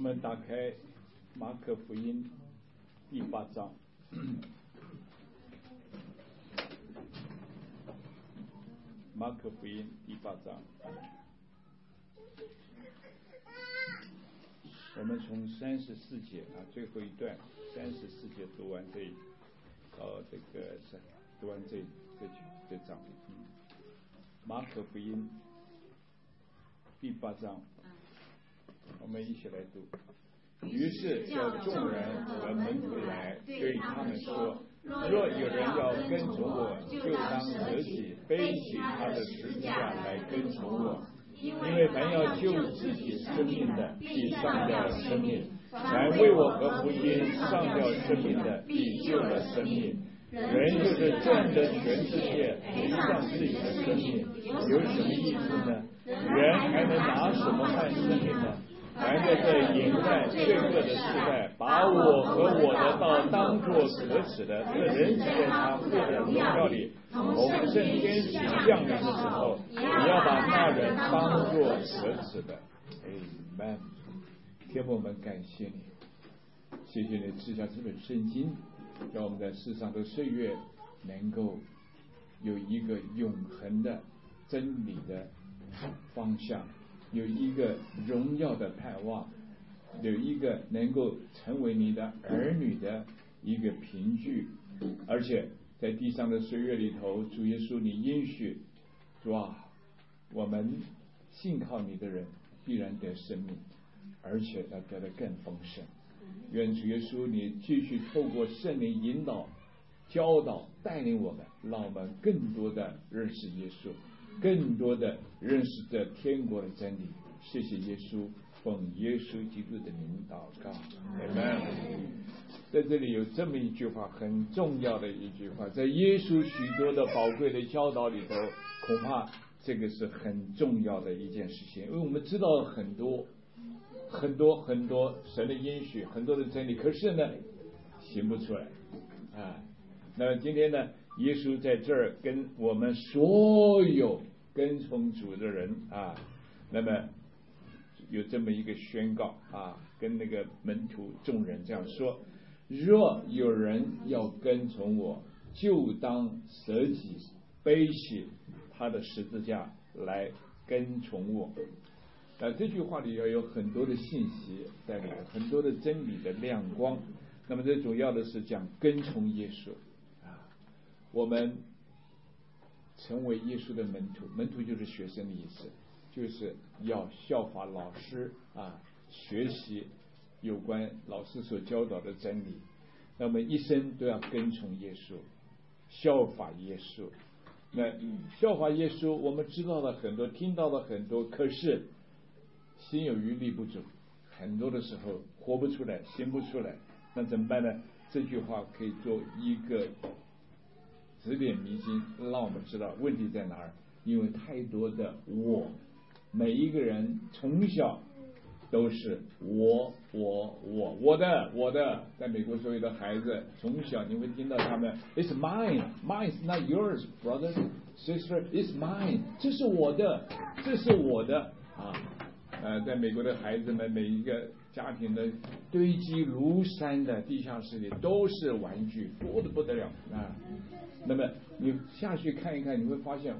们打开马可福音第8章。马可福音第8章，我们从34节最后一段34节读完这读完这章。马可福音第8章，我们一起来读。于是叫众人和门徒来，对他们说：若有人要跟从我，就当舍己，背起他的十字架来跟从我。因为凡要救自己生命的，必丧掉生命；凡为我和福音丧掉生命的，必救了生命。人就是赚得全世界，赔上自己的生命，有什么意思呢？人还能拿什么换生命呢？凡在这淫乱罪恶的时代，把我和我的道当作可耻的，这人只在他父的荣耀里同圣天使降临的时候，也要把那人当作可耻的。Amen。天父，我们感谢你，谢谢你赐下这本圣经，让我们在世上的岁月能够有一个永恒的真理的方向，有一个荣耀的盼望，有一个能够成为你的儿女的一个凭据。而且在地上的岁月里头，主耶稣你应许，主啊，我们信靠你的人必然得生命，而且要得的更丰盛。愿主耶稣你继续透过圣灵引导、教导、带领我们，让我们更多的认识耶稣，更多的认识这天国的真理。谢谢耶稣，奉耶稣基督的名祷告。Amen。在这里有这么一句话，很重要的一句话，在耶稣许多的宝贵的教导里头，恐怕这个是很重要的一件事情。因为我们知道很多神的应许，很多的真理，可是呢行不出来那么今天呢，耶稣在这儿跟我们所有跟从主的人那么有这么一个宣告跟那个门徒众人这样说：若有人要跟从我，就当舍己，背起他的十字架来跟从我。这句话里要有很多的信息在里头，很多的真理的亮光。那么最主要的是讲跟从耶稣我们成为耶稣的门徒，门徒就是学生的意思，就是要效法老师学习有关老师所教导的真理。那么一生都要跟从耶稣，效法耶稣。那效法耶稣，我们知道了很多，听到了很多，可是心有余力不足，很多的时候活不出来，行不出来。那怎么办呢？这句话可以做一个指点迷津，让我们知道问题在哪儿。因为太多的每一个人从小都是我的。在美国所有的孩子从小你会听到他们 It's mine is not yours brother sister, it's mine， 这是我的在美国的孩子们，每一个家庭的堆积如山的地下室里都是玩具，多得不得了那么你下去看一看，你会发现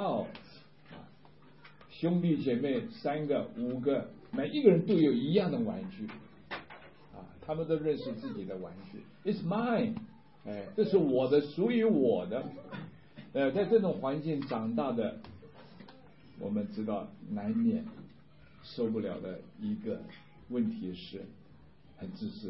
兄弟姐妹3个5个，每一个人都有一样的玩具他们都认识自己的玩具。 It's mine， 这是我的，属于我的。在这种环境长大的，我们知道难免受不了的一个问题是很自私。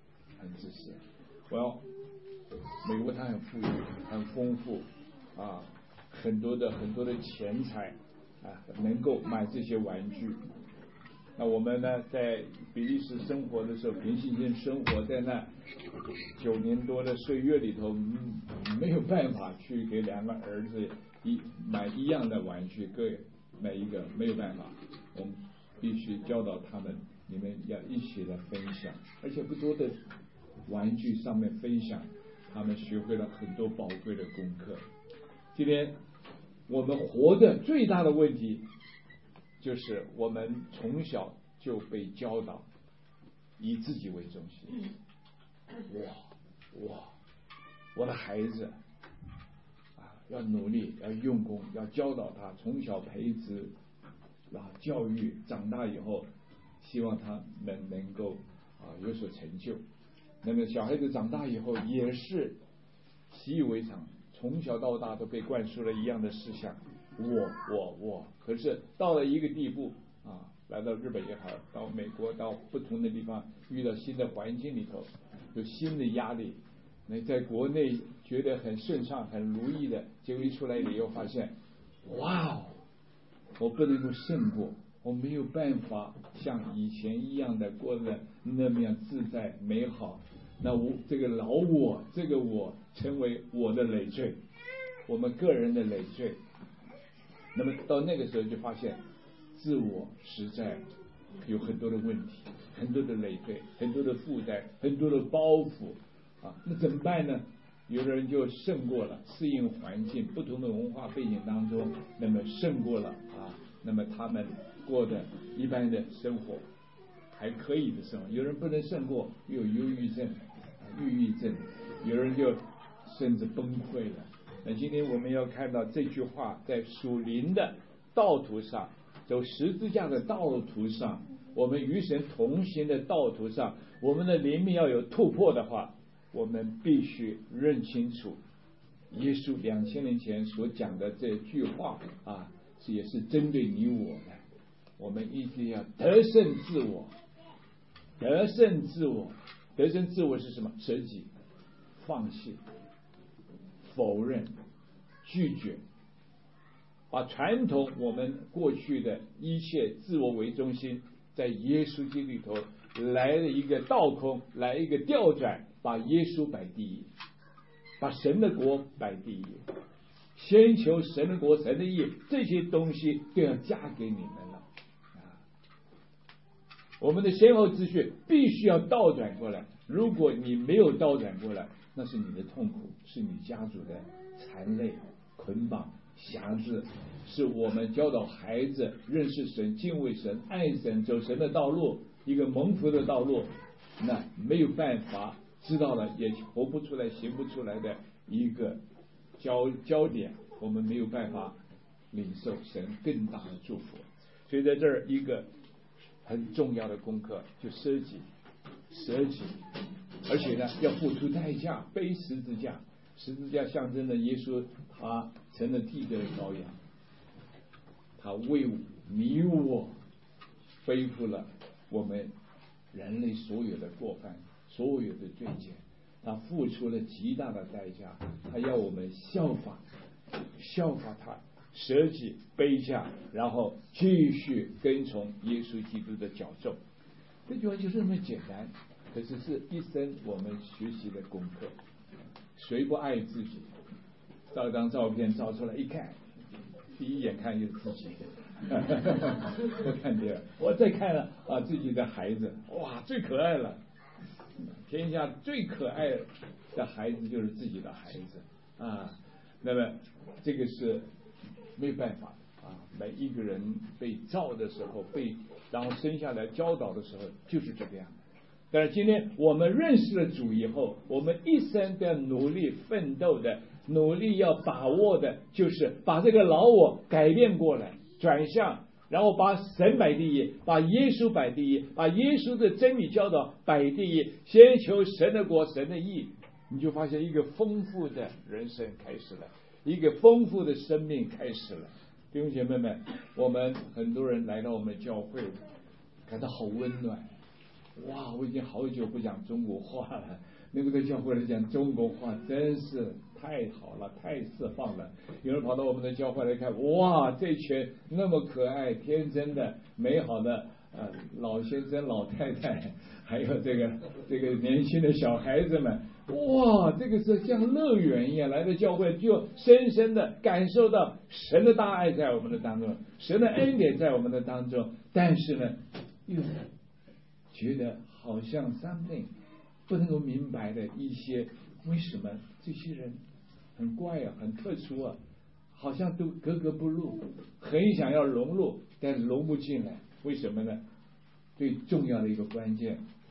美国它很富裕，很丰富很多的钱财能够买这些玩具。那我们呢，在比利时生活的时候，平行线生活在那9年多的岁月里头，没有办法去给2个儿子买一样的玩具，每一个没有办法，我们必须教导他们，你们要一起来分享，而且不多的玩具上面分享，他们学会了很多宝贵的功课。今天我们活的最大的问题，就是我们从小就被教导以自己为中心。我的孩子要努力，要用功，要教导他，从小培植，然后教育，长大以后希望他们能够有所成就。那么小孩子长大以后也是习以为常，从小到大都被灌输了一样的思想，我。可是到了一个地步来到日本也好，到美国，到不同的地方，遇到新的环境里头，有新的压力。那在国内觉得很顺畅、很如意的，结果一出来以后发现，我不能够胜过，我没有办法像以前一样的过得那么样自在美好。那这个老我，这个我成为我的累赘，我们个人的累赘。那么到那个时候就发现，自我实在有很多的问题，很多的累赘，很多的负担，很多的包袱那怎么办呢？有的人就胜过了，适应环境，不同的文化背景当中，那么胜过了那么他们过的一般的生活，还可以的生活。有人不能胜过，又有忧郁症、抑郁症，有人就甚至崩溃了。那今天我们要看到这句话，在属灵的道途上，走十字架的道途上，我们与神同行的道途上，我们的灵命要有突破的话，我们必须认清楚耶稣2000年前所讲的这句话也是针对你我的。我们一定要得胜自我，得胜自我。得胜自我是什么？舍己、放弃、否认、拒绝，把传统我们过去的一切自我为中心，在耶稣基督里头来了一个倒空，来一个调转，把耶稣摆第一，把神的国摆第一，先求神的国、神的义，这些东西都要加给你们了我们的先后秩序必须要倒转过来。如果你没有倒转过来，那是你的痛苦，是你家族的残累、捆绑、辖制，是我们教导孩子认识神、敬畏神、爱神、走神的道路，一个蒙福的道路，那没有办法知道了也活不出来、行不出来的一个焦点，我们没有办法领受神更大的祝福。所以在这儿一个很重要的功课，就舍己，而且呢要付出代价，背十字架。十字架象征了耶稣他成了替罪的羔羊，他为你我背负了我们人类所有的过犯，所有的罪愆，他付出了极大的代价，他要我们效法他，舍己背下，然后继续跟从耶稣基督的脚踪。这句话就是那么简单，可是是一生我们学习的功课。谁不爱自己？照张照片照出来一看，第一眼看就是自己我看见了，我再看了自己的孩子，最可爱了，天下最可爱的孩子就是自己的孩子那么这个是没有办法每一个人被造的时候，然后生下来教导的时候就是这个样。但是今天我们认识了主以后，我们一生都要努力奋斗的，努力要把握的，就是把这个老我改变过来，转向，然后把神摆第一，把耶稣摆第一，把耶稣的真理教导摆第一，先求神的国、神的义，你就发现一个丰富的人生开始了，一个丰富的生命开始了。弟兄姐妹们，我们很多人来到我们教会，感到好温暖。我已经好久不讲中国话了，能够在教会来讲中国话真是太好了，太释放了。有人跑到我们的教会来看，这群那么可爱、天真的、美好的老先生、老太太，还有这个年轻的小孩子们，这个是像乐园一样，来到教会就深深的感受到神的大爱在我们的当中，神的恩典在我们的当中。但是呢，又觉得好像something不能够明白的一些，为什么这些人很怪很特殊好像都格格不入，很想要融入，但是融不进来。为什么呢？最重要的一个关键，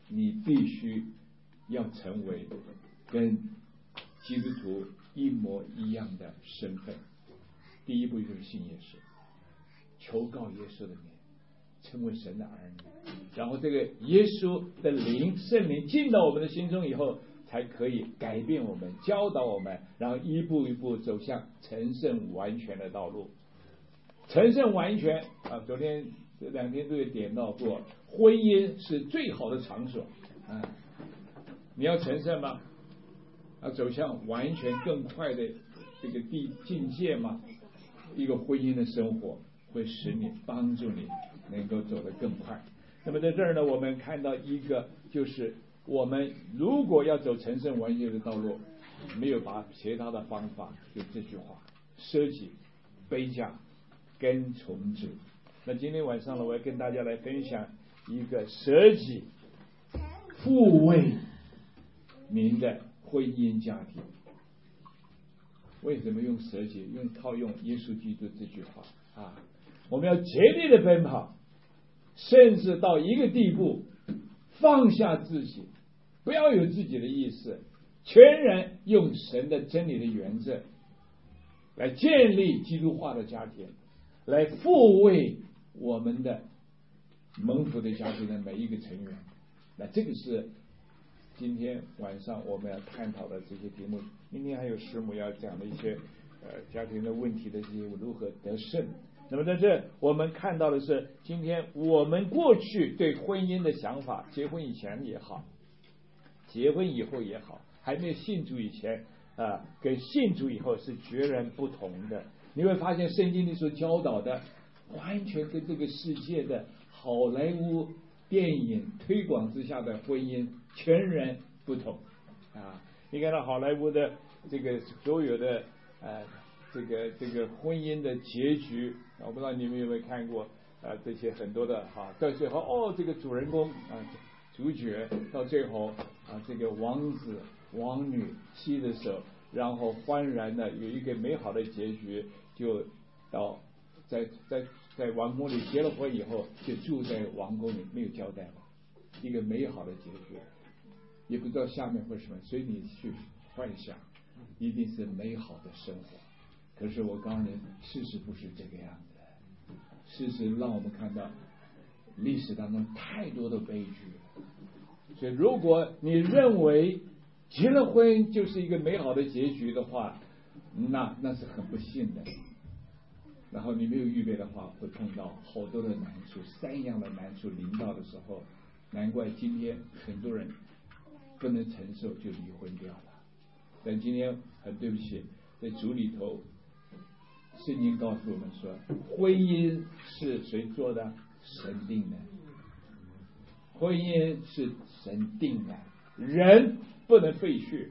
你必须要成为跟基督徒一模一样的身份。第一步就是信耶稣，求告耶稣的名，成为神的儿女。然后这个耶稣的灵，圣灵进到我们的心中以后，才可以改变我们，教导我们，然后一步一步走向成圣完全的道路。成圣完全啊，昨天这2天都有点到过，婚姻是最好的场所啊。你要成圣吗？要走向完全更快的这个境界吗？一个婚姻的生活会使你帮助你能够走得更快。那么在这儿呢，我们看到一个，就是我们如果要走成圣完全的道路，没有把其他的方法，就这句话：舍己、背架、跟从主。那今天晚上呢，我要跟大家来分享一个舍己复为民的婚姻家庭。为什么用舍己？套用耶稣基督这句话啊，我们要竭力的奔跑，甚至到一个地步，放下自己，不要有自己的意思，全然用神的真理的原则来建立基督化的家庭，来复为我们的蒙福的家庭的每一个成员。那这个是今天晚上我们要探讨的这些题目。明天还有师母要讲的一些家庭的问题的这些如何得胜。那么在这我们看到的是，今天我们过去对婚姻的想法，结婚以前也好，结婚以后也好，还没有信主以前跟信主以后是决然不同的。你会发现圣经里所教导的完全跟这个世界的好莱坞电影推广之下的婚姻全然不同啊！你看到好莱坞的这个所有的这个婚姻的结局，我不知道你们有没有看过这些很多的到最后这个主人公主角到最后这个王子王女牵着手，然后欢然的有一个美好的结局，就到在王宫里结了婚以后，就住在王宫里，没有交代吧，一个美好的结局，也不知道下面会什么，所以你去幻想，一定是美好的生活。可是我告诉你，事实不是这个样子，事实让我们看到历史当中太多的悲剧了。所以如果你认为结了婚就是一个美好的结局的话，那是很不幸的。然后你没有预备的话，会碰到好多的难处，3样的难处临到的时候，难怪今天很多人不能承受就离婚掉了。但今天很对不起，在主里头，圣经告诉我们说，婚姻是谁做的？神定的。婚姻是神定的，人不能废去，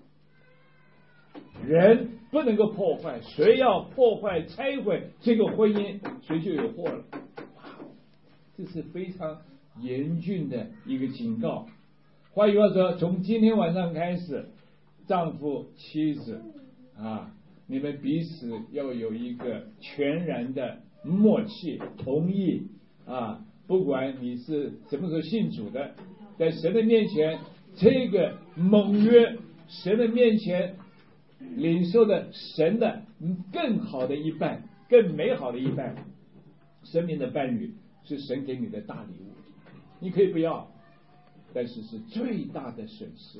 人不能够破坏，谁要破坏拆毁这个婚姻，谁就有祸了。这是非常严峻的一个警告。换句话说，从今天晚上开始，丈夫妻子你们彼此要有一个全然的默契，同意不管你是什么时候信主的，在神的面前，这个盟约，神的面前领受的神的更好的一半，更美好的一半，生命的伴侣是神给你的大礼物，你可以不要，但是是最大的损失。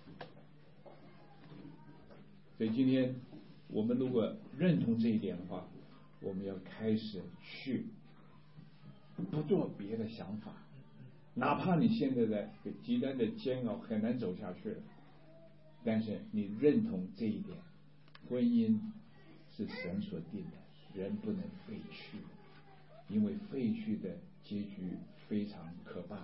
所以今天我们如果认同这一点的话，我们要开始去不做别的想法，哪怕你现在的极端的煎熬很难走下去了，但是你认同这一点，婚姻是神所定的，人不能废去，因为废去的结局非常可怕。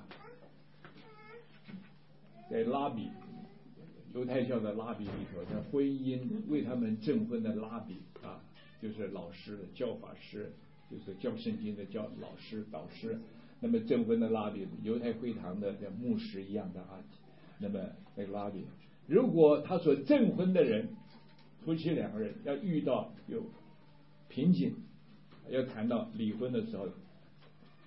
在拉比，犹太教的拉比里头，在婚姻为他们证婚的拉比就是老师教法师，就是教圣经的教老师导师。那么证婚的拉比，犹太会堂的像牧师一样的那么那个拉比，如果他所证婚的人夫妻2个人要遇到有瓶颈，要谈到离婚的时候，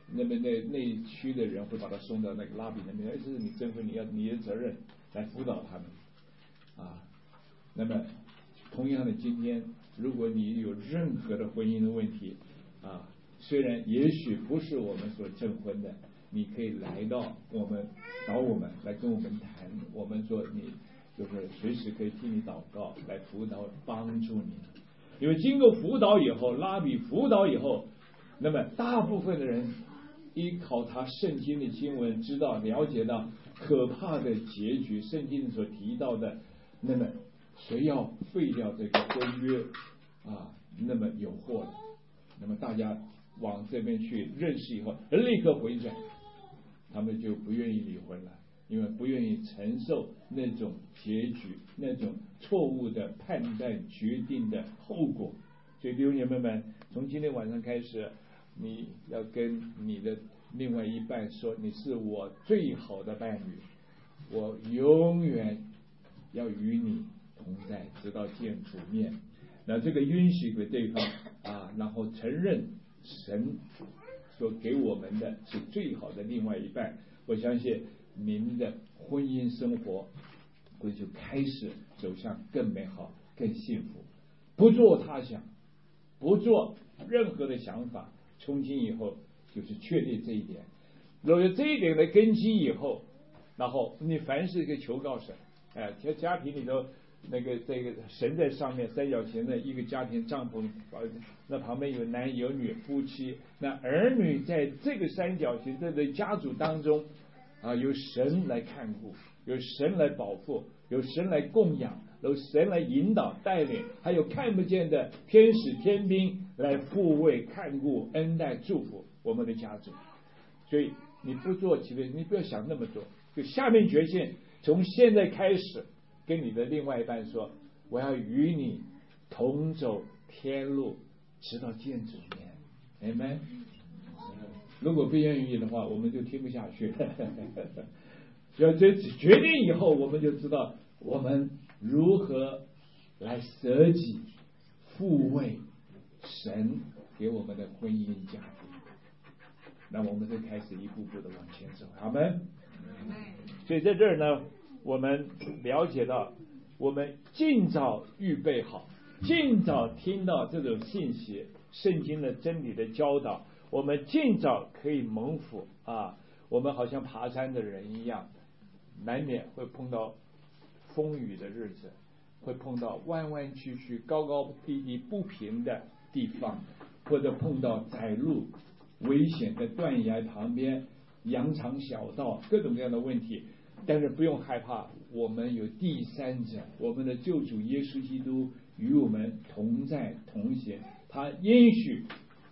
那么那区的人会把他送到那个拉比那边，这是你征婚，你的责任来辅导他们啊。那么同样的，今天如果你有任何的婚姻的问题啊，虽然也许不是我们所证婚的，你可以来到我们找我们来跟我们谈，我们说你就是随时可以替你祷告，来辅导帮助你。因为经过辅导以后，拉比辅导以后，那么大部分的人依靠他圣经的经文，知道了解到可怕的结局，圣经所提到的，那么谁要废掉这个婚约啊，那么有祸了。那么大家往这边去认识以后，立刻回转，他们就不愿意离婚了，因为不愿意承受那种结局，那种错误的判断决定的后果。所以弟兄姐妹们，从今天晚上开始，你要跟你的另外一半说，你是我最好的伴侣，我永远要与你同在，直到见主面。那这个允许给对方啊，然后承认神所给我们的是最好的另外一半，我相信您的婚姻生活会就开始走向更美好、更幸福。不做他想，不做任何的想法，从今以后就是确立这一点。如果有这一点的根基以后，然后你凡事可以求告神。家庭里头那个这个神在上面，三角形的一个家庭帐篷，那旁边有男有女夫妻，那儿女在这个三角形这个家族当中啊，有神来看顾，有神来保护，有神来供养，有神来引导带领，还有看不见的天使天兵来护卫看顾恩待祝福我们的家族。所以你不做，其实你不要想那么多，就下面决心，从现在开始跟你的另外一半说，我要与你同走天路，直到见主面。Amen。如果不愿意的话，我们就听不下去。要这决定以后，我们就知道我们如何来舍己护卫神给我们的婚姻家庭。那我们就开始一步步的往前走，阿们。所以在这儿呢，我们了解到，我们尽早预备好，尽早听到这种信息，圣经的真理的教导，我们尽早可以蒙福啊。我们好像爬山的人一样，难免会碰到风雨的日子，会碰到弯弯曲曲、高高低低、不平的地方，或者碰到窄路、危险的断崖旁边、羊肠小道，各种各样的问题。但是不用害怕，我们有第三者，我们的救主耶稣基督与我们同在同行。他应许，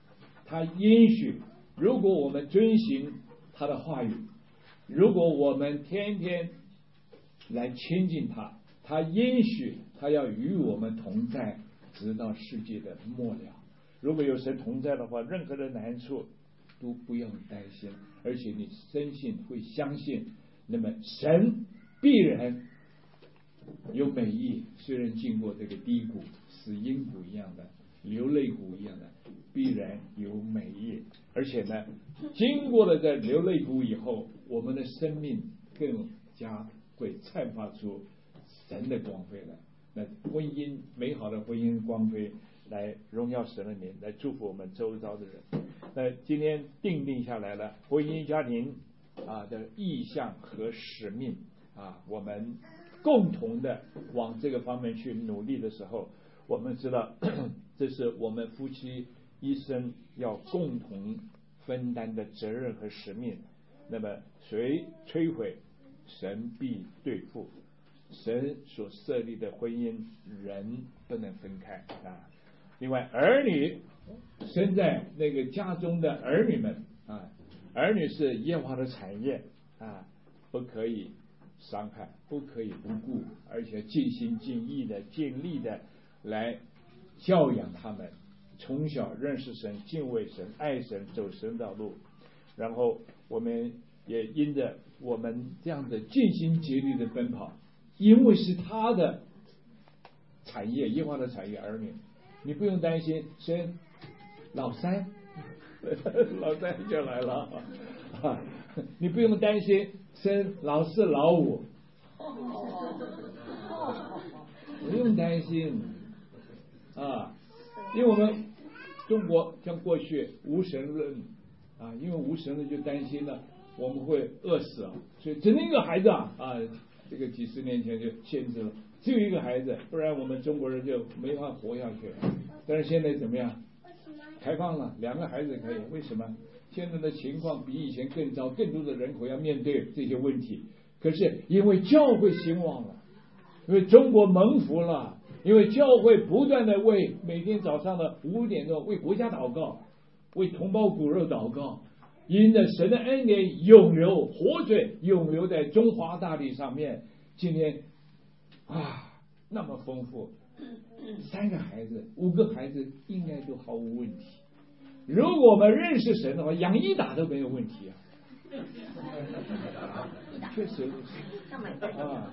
如果我们遵行他的话语，如果我们天天来亲近他，他应许他要与我们同在，直到世界的末了。如果有神同在的话，任何的难处都不用担心，而且你深信会相信，那么神必然有美意。虽然经过这个低谷，死阴谷一样的，流泪谷一样的，必然有美意。而且呢，经过了这流泪谷以后，我们的生命更加会散发出神的光辉来。那婚姻美好的婚姻光辉，来荣耀神的名，来祝福我们周遭的人。那今天定下来了婚姻家庭的意向和使命啊，我们共同的往这个方面去努力的时候，我们知道这是我们夫妻一生要共同分担的责任和使命。那么谁摧毁，神必对付。神所设立的婚姻，人不能分开啊。另外，儿女生在那个家中的儿女们啊，儿女是耶和华的产业啊，不可以伤害，不可以不顾，而且尽心尽意的、尽力的来教养他们，从小认识神、敬畏神、爱神、走神的路。然后我们也因着我们这样的尽心竭力的奔跑，因为是他的产业，耶和华的产业，儿女，你不用担心生老三老三就来了啊！你不用担心生老四老五，不用担心啊，因为我们中国像过去无神论啊，因为无神论就担心了我们会饿死啊，所以只能一个孩子啊，这个几十年前就限制了，只有一个孩子，不然我们中国人就没法活下去。但是现在怎么样？开放了，2个孩子可以，为什么？现在的情况比以前更糟，更多的人口要面对这些问题。可是因为教会兴旺了，因为中国蒙福了，因为教会不断的为每天早上的5点钟为国家祷告，为同胞骨肉祷告，因着神的恩典永流活水永流在中华大地上面。今天那么丰富，3个孩子5个孩子应该都毫无问题。如果我们认识神的话，养1打都没有问题啊。确实如此啊。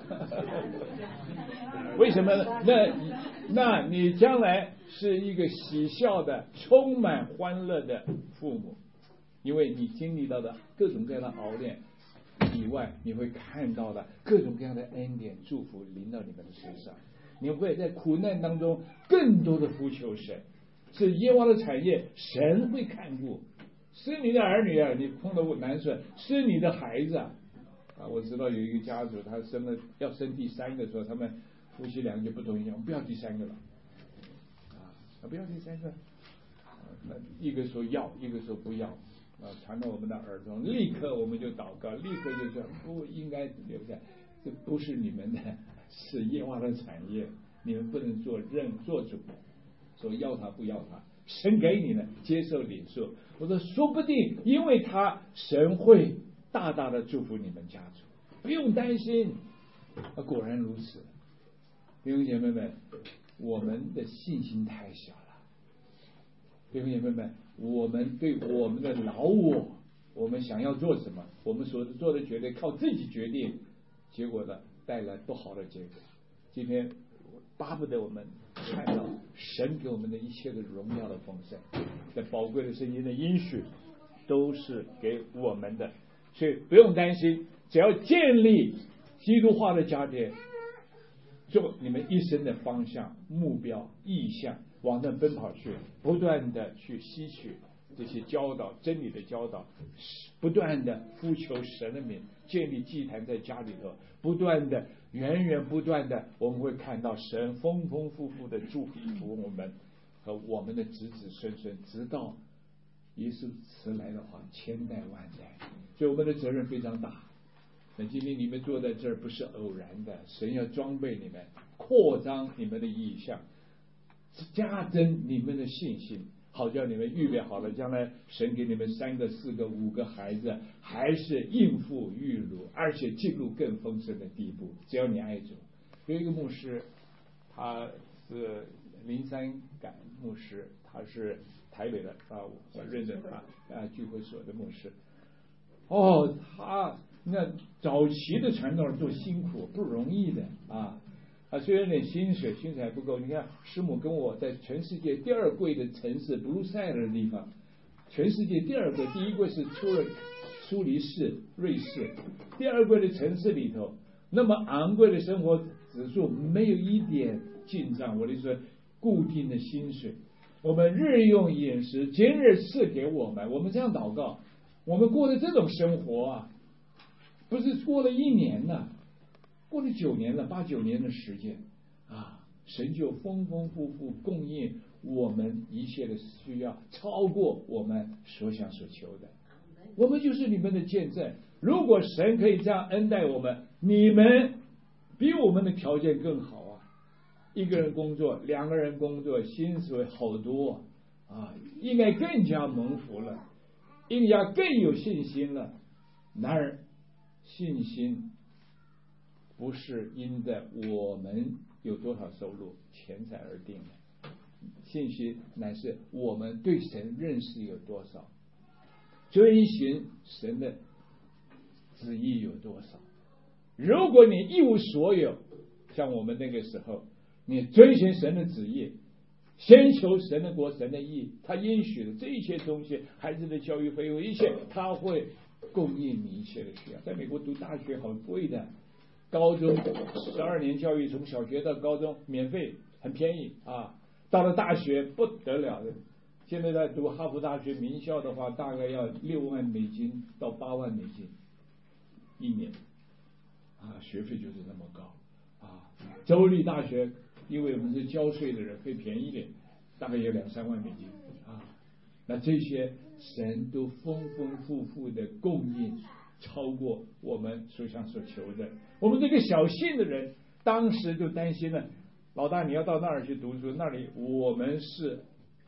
为什么呢？那你将来是一个喜笑的充满欢乐的父母，因为你经历到的各种各样的熬炼以外，你会看到的各种各样的恩典祝福临到你们的身上，你会在苦难当中更多的呼求神，是耶和华的产业，神会看顾。是你的儿女啊，你碰到难处，是你的孩子啊。我知道有一个家族，他要生第3个的时候，他们夫妻2个就不同意，我们不要第3个了，不要第3个。那一个说要，一个说不要，传到我们的耳中，立刻我们就祷告，立刻就说不应该留下，这不是你们的，是耶和华的产业，你们不能做主，说要他不要他，神给你的，接受领受。我说说不定因为他神会大大的祝福你们家族，不用担心。果然如此，弟兄姐妹们，我们的信心太小了。弟兄姐妹们，我们对我们的老我们想要做什么，我们所做的决定靠自己决定，结果呢带来不好的结果。今天巴不得我们看到神给我们的一切的荣耀的丰盛，在宝贵的圣经的应许都是给我们的，所以不用担心，只要建立基督化的家庭，做你们一生的方向、目标、意向，往那奔跑去，不断的去吸取这些教导、真理的教导，不断的呼求神的名，建立祭坛在家里头，不断的源源不断的，我们会看到神丰丰富富的祝福我们和我们的子子孙孙，直到耶稣迟来的话，1000代万代。所以我们的责任非常大。那今天你们坐在这儿不是偶然的，神要装备你们，扩张你们的意向，加增你们的信心，好叫你们预备好了，将来神给你们3个、4个、5个孩子，还是应付预鲁，而且进入更丰盛的地步。只要你爱主。有一个牧师，他是林三感牧师，他是台北的我认识他聚会所的牧师。他那早期的传道人多辛苦，不容易的虽然有点薪水还不够。你看师母跟我在全世界第2贵的城市布鲁塞尔的地方，全世界第2贵，第1贵是苏黎世瑞士，第2贵的城市里头，那么昂贵的生活指数没有一点进账。我就说固定的薪水，我们日用饮食今日赐给我们，我们这样祷告，我们过的这种生活不是过了1年了，过了9年了，8、9年的时间神就丰丰富富供应我们一切的需要，超过我们所想所求的。我们就是你们的见证。如果神可以这样恩待我们，你们比我们的条件更好1个人工作，2个人工作，薪水好多应该更加蒙福了，应该更有信心了。然而信心不是因着我们有多少收入钱财而定的，信心乃是我们对神认识有多少，遵循神的旨意有多少。如果你一无所有，像我们那个时候，你遵循神的旨意， 先求神的国，神的义，他应许的这些东西，孩子的教育费用一切，他会供应你一切的需要。在美国读大学好贵的，高中12年教育，从小学到高中免费，很便宜啊。到了大学不得了的，现在在读哈佛大学名校的话，大概要$6万到$8万一年啊，学费就是那么高啊。州立大学，因为我们是交税的人，可以便宜一点，大概有2-3万啊。那这些神都丰丰富富的供应，超过我们所想所求的。我们这个小信的人，当时就担心了，老大你要到那儿去读书，那里我们是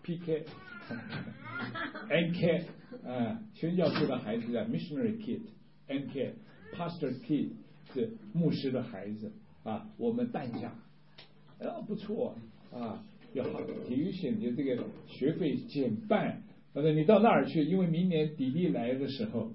PK、NK 宣教士的孩子啊 ，missionary kid、NK、pastor kid 是牧师的孩子啊，我们半价，不错啊，要好体育险的这个学费减半。你到那儿去，因为明年底力来的时候，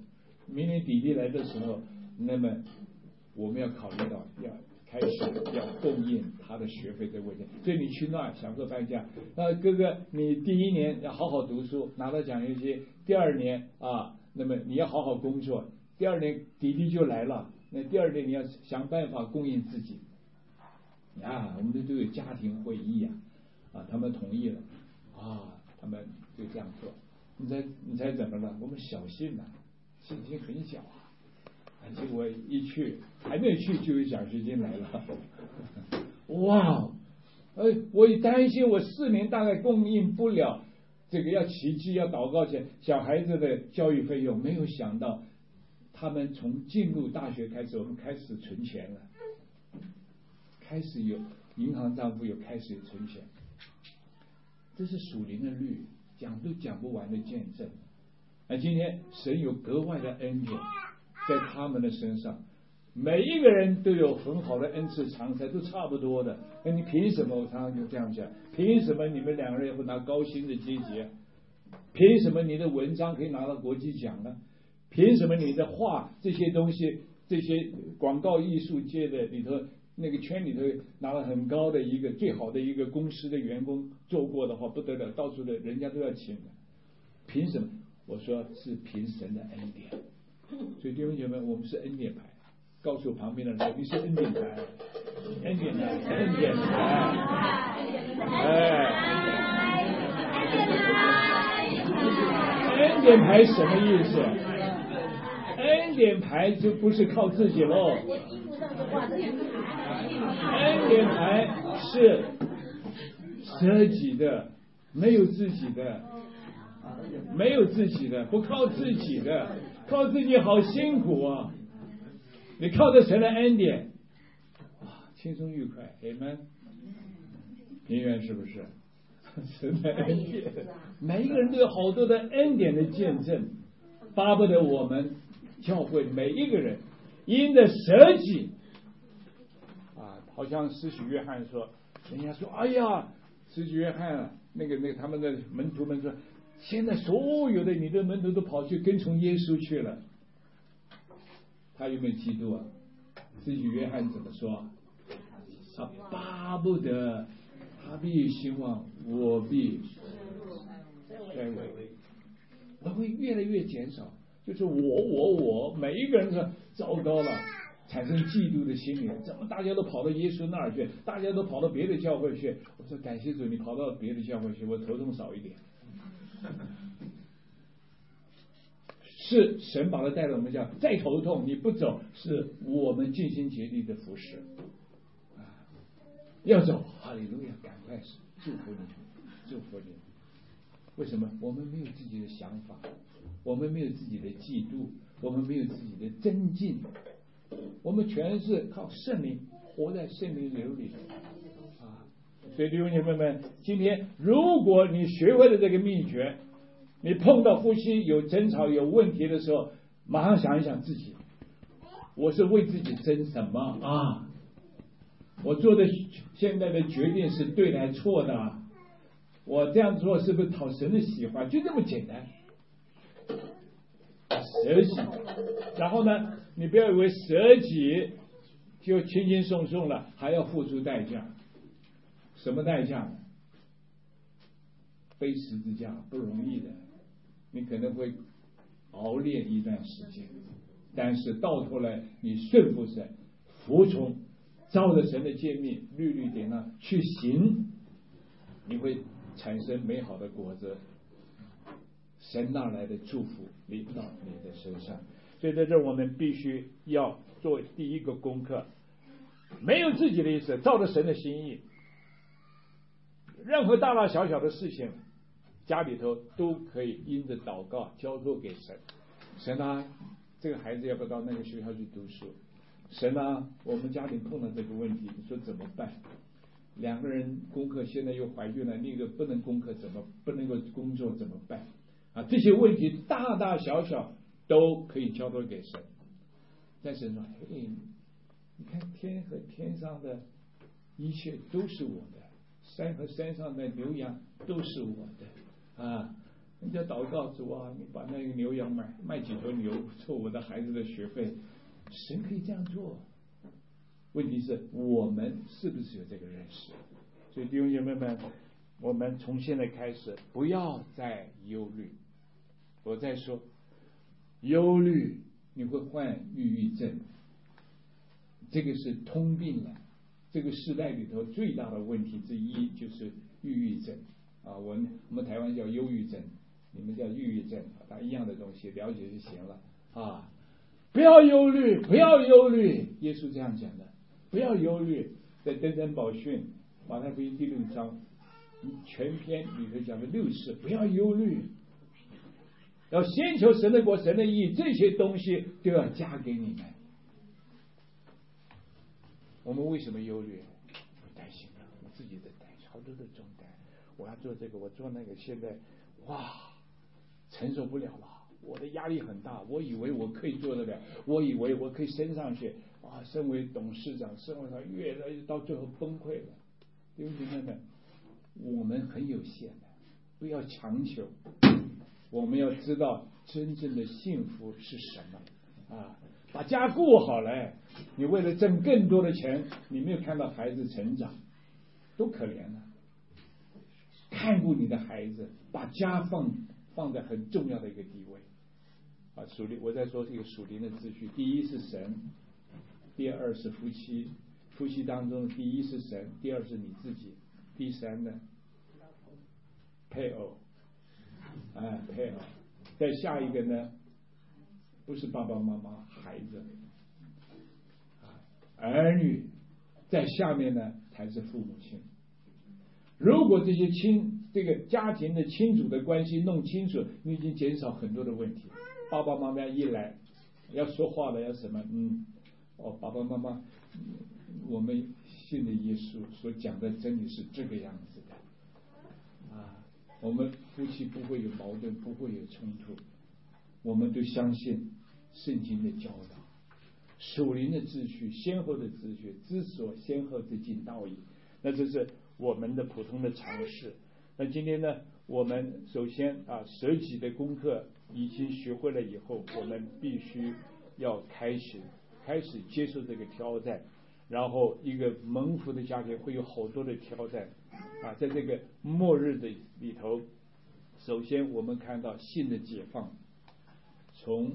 那么我们要考虑到要开始要供应他的学费这个问题，所以你去那儿享受半价。那哥哥，你第1年要好好读书，拿到奖学金；第2年啊，那么你要好好工作；第2年弟弟就来了，那第2年你要想办法供应自己。啊，我们都有家庭会议啊，他们同意了啊，他们就这样做。你猜怎么了？我们小信信心很小结果一去还没去就有奖学金来了。哇，我也担心我4年大概供应不了这个，要奇迹，要祷告前小孩子的教育费用。没有想到他们从进入大学开始，我们开始存钱了，开始有银行账户，开始有存钱。这是属灵的律，讲都讲不完的见证。今天神有格外的恩典在他们的身上，每一个人都有很好的恩赐长才，都差不多的。你凭什么？我常常就这样讲，凭什么你们2个人会拿高薪的阶级？凭什么你的文章可以拿到国际奖呢？凭什么你的画这些东西，这些广告艺术界的里头那个圈里头拿了很高的一个最好的一个公司的员工做过的话不得了，到处的人家都要请的。凭什么？我说是凭神的恩典。所以弟兄姐妹，我们是恩典牌。告诉旁边的人，你是恩典牌，恩典牌，恩典牌，恩典牌什么意思？恩典牌就不是靠自己喽。恩典牌是舍己的，没有自己的，不靠自己的，靠自己好辛苦啊！你靠着神的恩典，轻松愉快 ，Amen。平原是不是？神的恩典，每一个人都有好多的恩典的见证，巴不得我们教会每一个人因着舍己好像施洗约翰说，人家说，哎呀，施洗约翰那个他们的门徒们说，现在所有的你的门徒都跑去跟从耶稣去了。他有没有嫉妒施洗约翰怎么说？他巴不得他必兴旺，我必衰微，我会越来越减少。就是我，每一个人说糟糕了，产生嫉妒的心理。怎么大家都跑到耶稣那儿去，大家都跑到别的教会去？我说感谢主，你跑到别的教会去，我头痛少一点。是神把他带到我们家，再头痛你不走，是我们尽心竭力的服侍要走，哈利路亚，赶快祝福你。为什么？我们没有自己的想法，我们没有自己的嫉妒，我们没有自己的增进，我们全是靠圣灵，活在圣灵流里所以弟兄姐妹们，今天如果你学会了这个秘诀，你碰到夫妻有争吵有问题的时候，马上想一想自己，我是为自己争什么我做的现在的决定是对的还是错的我这样做是不是讨神的喜欢？就这么简单。舍己，然后呢，你不要以为舍己就轻轻松松了，还要付出代价。什么代价呢？ 背十字架不容易的，你可能会熬练一段时间，但是到头来你顺服神，服从，照着神的诫命律律典章去行，你会产生美好的果子，神那来的祝福临到你的身上。所以在这我们必须要做第一个功课，没有自己的意思，照着神的心意，任何大大小小的事情家里头都可以因着祷告交托给神。神啊，这个孩子要不要到那个学校去读书？神啊，我们家庭碰到这个问题，你说怎么办？两个人功课现在又怀孕了，那个不能功课不能够工作怎么办？啊，这些问题大大小小都可以交托给神。但神说：“嘿，你看天和天上的一切都是我的，山和山上的牛羊都是我的啊！人家祷告主啊，你把那个牛羊卖几头牛做我的孩子的学费，神可以这样做。问题是我们是不是有这个认识？所以弟兄姐妹们，我们从现在开始不要再忧虑。我再说，忧虑你会患抑郁症，这个是通病了。这个时代里头最大的问题之一就是抑郁症啊，我们台湾叫忧郁症，你们叫抑郁症，它一样的东西，了解就行了啊。不要忧虑，不要忧虑，耶稣这样讲的，不要忧虑。在登山宝训马太福音第6章全篇里头讲的6次，不要忧虑，要先求神的国神的义，这些东西都要加给你们。我们为什么忧虑？担心了，我自己的担心，好多的重担，我要做这个，我做那个，现在哇承受不了了，我的压力很大，我以为我可以做得了，我以为我可以升上去啊，身为董事长，身为他越来越到最后崩溃了。弟兄姐妹们，我们很有限的，不要强求，我们要知道真正的幸福是什么啊！把家顾好了，你为了挣更多的钱，你没有看到孩子成长，多可怜啊！看顾你的孩子，把家放在很重要的一个地位啊！属灵，我在说这个属灵的秩序，第一是神，第二是夫妻，夫妻当中第一是神，第二是你自己，第三呢配偶，配偶，再下一个呢不是爸爸妈妈，孩子儿女，在下面呢才是父母亲。如果这些这个家庭的亲属的关系弄清楚，你已经减少很多的问题。爸爸妈妈一来要说话了，要什么爸爸妈妈，我们信的耶稣所讲的真理是这个样子的啊，我们夫妻不会有矛盾，不会有冲突，我们都相信圣经的教导，属灵的秩序，先后的秩序，知所先后之敬道义。那这是我们的普通的常识。那今天呢，我们首先舍己的功课已经学会了以后，我们必须要开始接受这个挑战。然后一个蒙福的家庭会有好多的挑战啊，在这个末日的里头，首先我们看到性的解放，从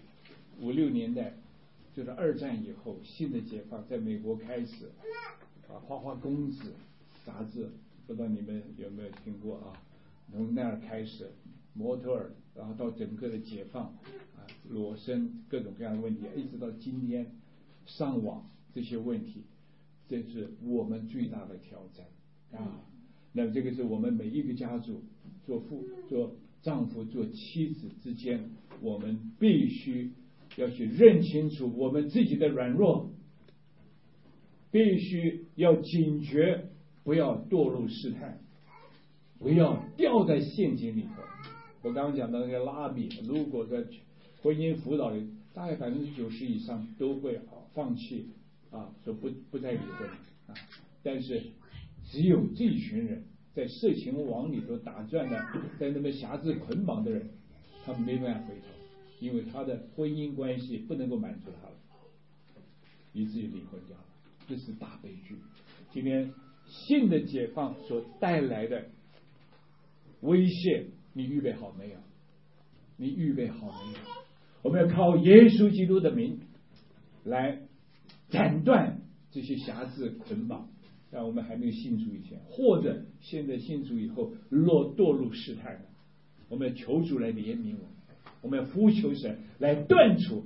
50、60年代，就是2战以后，性的解放在美国开始花花公子杂志，不知道你们有没有听过啊？从那儿开始，模特儿，然后到整个的解放裸身各种各样的问题，一直到今天上网这些问题，这是我们最大的挑战啊！那这个是我们每一个家族做丈夫做妻子之间，我们必须要去认清楚我们自己的软弱，必须要警觉，不要堕入试探，不要掉在陷阱里头。我刚刚讲到那个拉比，如果在婚姻辅导里，大概90%以上都会放弃说不再离婚但是只有这一群人在色情网里头打转的，在那么辖制捆绑的人，他们没办法回头，因为他的婚姻关系不能够满足他了，以至于离婚掉了，这是大悲剧。今天性的解放所带来的威胁，你预备好没有？你预备好没有？我们要靠耶稣基督的名来斩断这些辖制捆绑，让我们还没有信主以前，或者现在信主以后堕入试探的，我们要求主来怜悯我们要呼求神来断除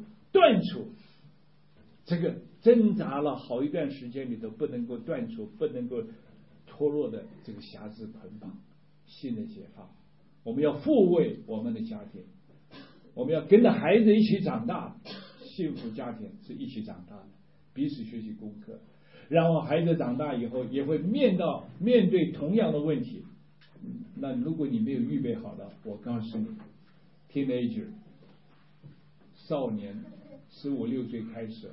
这个挣扎了好一段时间里头不能够断除、不能够脱落的这个辖制捆绑，新的解放。我们要抚慰我们的家庭，我们要跟着孩子一起长大，幸福家庭是一起长大的，彼此学习功课，然后孩子长大以后也会面对同样的问题。那如果你没有预备好的，我告诉你 ，teenager 少年15、16岁开始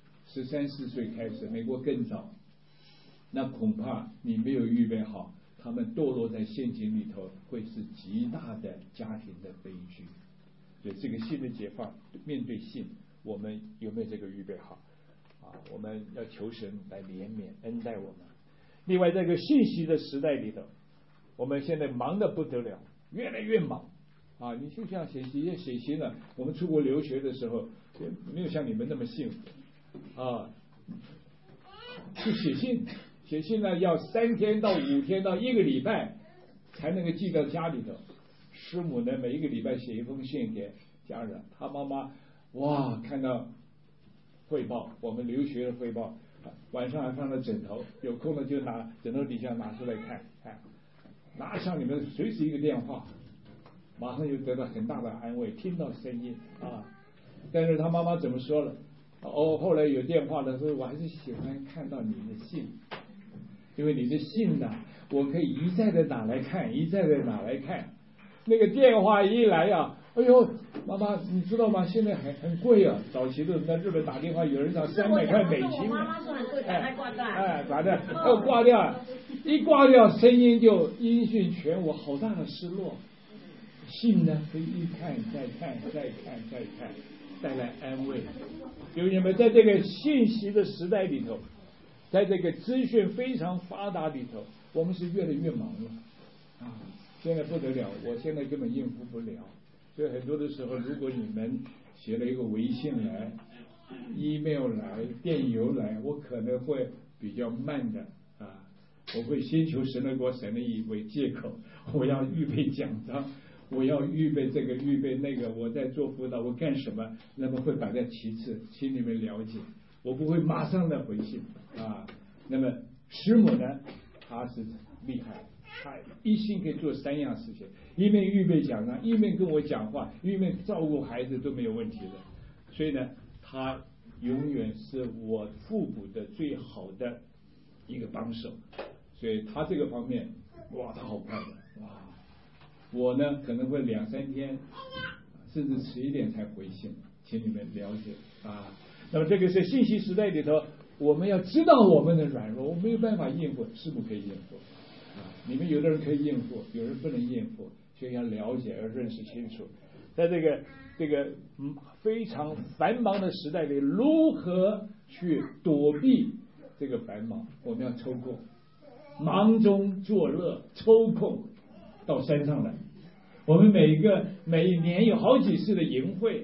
，13、14岁开始，美国更早，那恐怕你没有预备好，他们堕落在陷阱里头，会是极大的家庭的悲剧。所以这个新的解放，面对性，我们有没有这个预备好？我们要求神来怜悯恩待我们。另外，这个信息的时代里头，我们现在忙得不得了，越来越忙你就像写信了，我们出国留学的时候，没有像你们那么幸福去写信呢，要3天到5天到1个礼拜才能够寄到家里头。师母呢，每一个礼拜写一封信给家人，他妈妈看到汇报，我们留学的汇报，晚上还放在枕头，有空了就拿枕头底下拿出来看，拿上你们随时一个电话，马上就得到很大的安慰，听到声音但是他妈妈怎么说了？后来有电话的时候，我还是喜欢看到你的信，因为你的信呢，我可以一再的拿来看，一再的拿来看。那个电话一来哎呦，妈妈，你知道吗？现在很贵早期的在日本打电话，有人讲300块美金。 妈妈说很贵，赶快挂断。 咋的？挂掉，一挂掉，声音就音讯全无，好大的失落。信呢，可以一看再看，再看再看，带来安慰。因为你们在这个信息的时代里头，在这个资讯非常发达里头，我们是越来越忙了现在不得了，我现在根本应付不了。所以很多的时候，如果你们写了一个微信来、email 来、电邮来，我可能会比较慢的我会先求神的国、神的义为借口，我要预备奖章，我要预备这个预备那个，我在做辅导，我干什么，那么会摆在其次，请你们了解，我不会马上的回信那么师母呢，他是厉害，他一心可以做3样事情，一面预备奖章，一面跟我讲话，一面照顾孩子都没有问题的。所以呢，他永远是我父母的最好的一个帮手。所以他这个方面，他好快的我呢可能会2、3天，甚至迟一点才回信，请你们了解那么这个是信息时代里头，我们要知道我们的软弱，我没有办法应付，师母可以应付你们有的人可以应付，有人不能应付，所以要了解，要认识清楚，在这个非常繁忙的时代里，如何去躲避这个繁忙？我们要抽空，忙中作乐，抽空到山上来。我们每一年有好几次的营会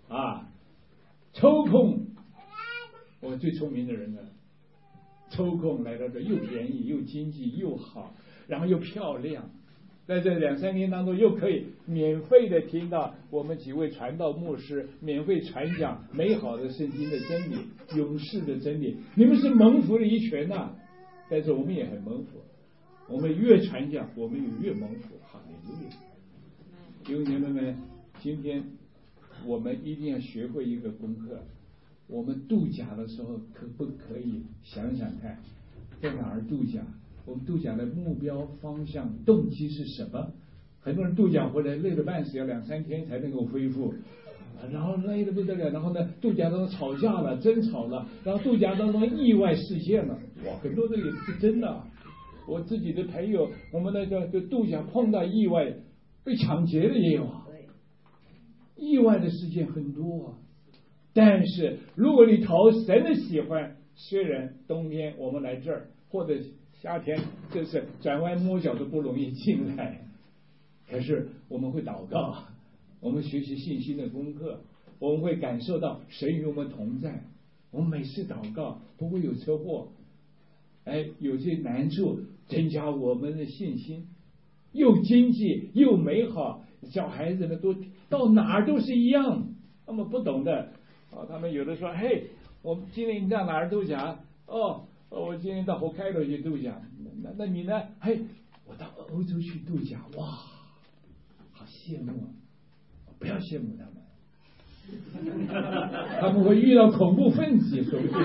抽空，我最聪明的人呢，抽空来到这，又便宜又经济又好，然后又漂亮，在这2、3年当中，又可以免费的听到我们几位传道牧师免费传讲美好的圣经的真理、永世的真理。你们是蒙福的一群但是我们也很蒙福，我们越传讲，我们也越蒙福。哈利路亚！弟兄姐妹们，今天我们一定要学会一个功课，我们度假的时候可不可以想想看，在哪儿度假？我们度假的目标、方向、动机是什么？很多人度假回来累得半死，要2、3天才能够恢复，然后累得不得了，然后呢，度假当中吵架了、争吵了，然后度假当中意外事件了，很多这个是真的。我自己的朋友，我们那个度假碰到意外，被抢劫的也有意外的事件很多但是如果你讨神的喜欢，虽然冬天我们来这儿，或者夏天，这是转弯摸角都不容易进来， 可是我们会祷告，我们学习信心的功课，我们会感受到神与我们同在。我们每次祷告不会有车祸，有些难处增加我们的信心，又经济又美好，小孩子们都到哪儿都是一样。他们不懂的他们有的说，嘿，我们今天到哪儿度假？我今天到北海道去度假。那你呢？嘿，我到欧洲去度假。哇，好羡慕啊！不要羡慕他们，他们会遇到恐怖分子，说不定。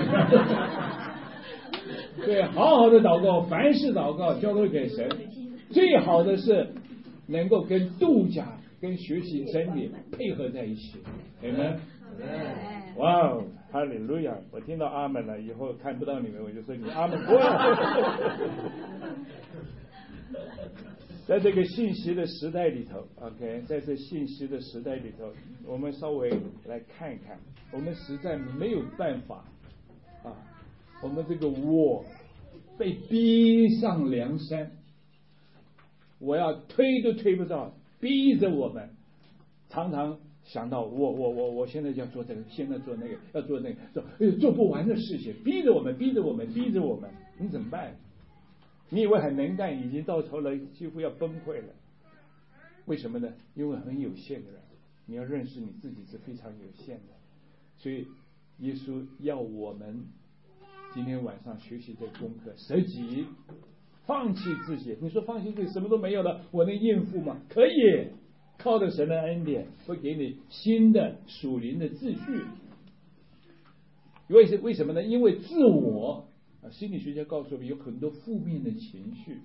对，好好的祷告，凡事祷告交托给神。最好的是能够跟度假、跟学习真理配合在一起。你们，哇哦，哈利路亚！我听到阿门了，以后看不到你们，我就说你阿门过了。在这个信息的时代里头 ，OK， 在这信息的时代里头，我们稍微来看一看，我们实在没有办法我们这个我被逼上梁山，我要推都推不到，逼着我们常常想到我现在要做这个，现在做那个，要做那个，做不完的事情，逼着我们，你怎么办？你以为很能干，已经到头了，几乎要崩溃了。为什么呢？因为很有限的人，你要认识你自己是非常有限的。所以耶稣要我们今天晚上学习这功课，舍己，放弃自己。你说放弃自己什么都没有了，我能应付吗？可以，靠着神的恩典会给你新的属灵的秩序。为什么呢？因为自我心理学家告诉我们，有很多负面的情绪，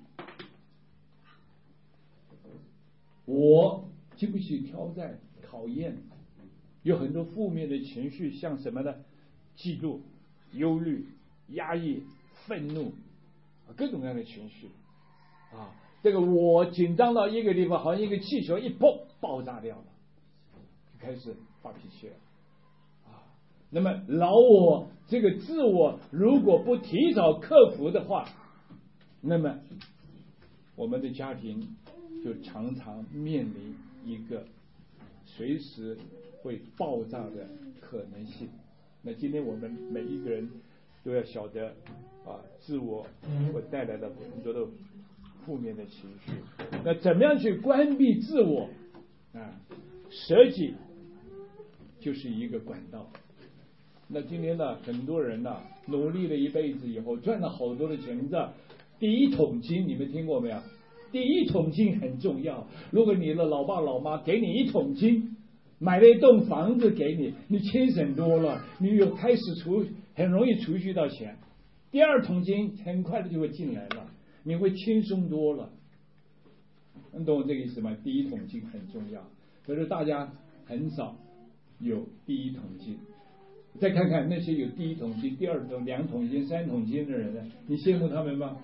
我经不起挑战考验，有很多负面的情绪，像什么呢？嫉妒、忧虑、压抑、愤怒，各种各样的情绪这个我紧张到一个地方，好像一个气球一砰爆炸掉了，就开始发脾气了那么老我这个自我如果不提早克服的话，那么我们的家庭就常常面临一个随时会爆炸的可能性。那今天我们每一个人都要晓得自我会带来的很多的负面的情绪。那怎么样去关闭自我舍己就是一个管道。那今天呢，很多人努力了一辈子以后，赚了好多的钱，你知道第一桶金你们听过没有？第一桶金很重要。如果你的老爸老妈给你一桶金，买了一栋房子给你，你轻省多了，你有开始很容易储蓄到钱。第二桶金很快的就会进来了，你会轻松多了。你懂我这个意思吗？第一桶金很重要，可是大家很少有第一桶金。再看看那些有第一桶金、第二桶、2桶金、3桶金的人呢？你羡慕他们吗？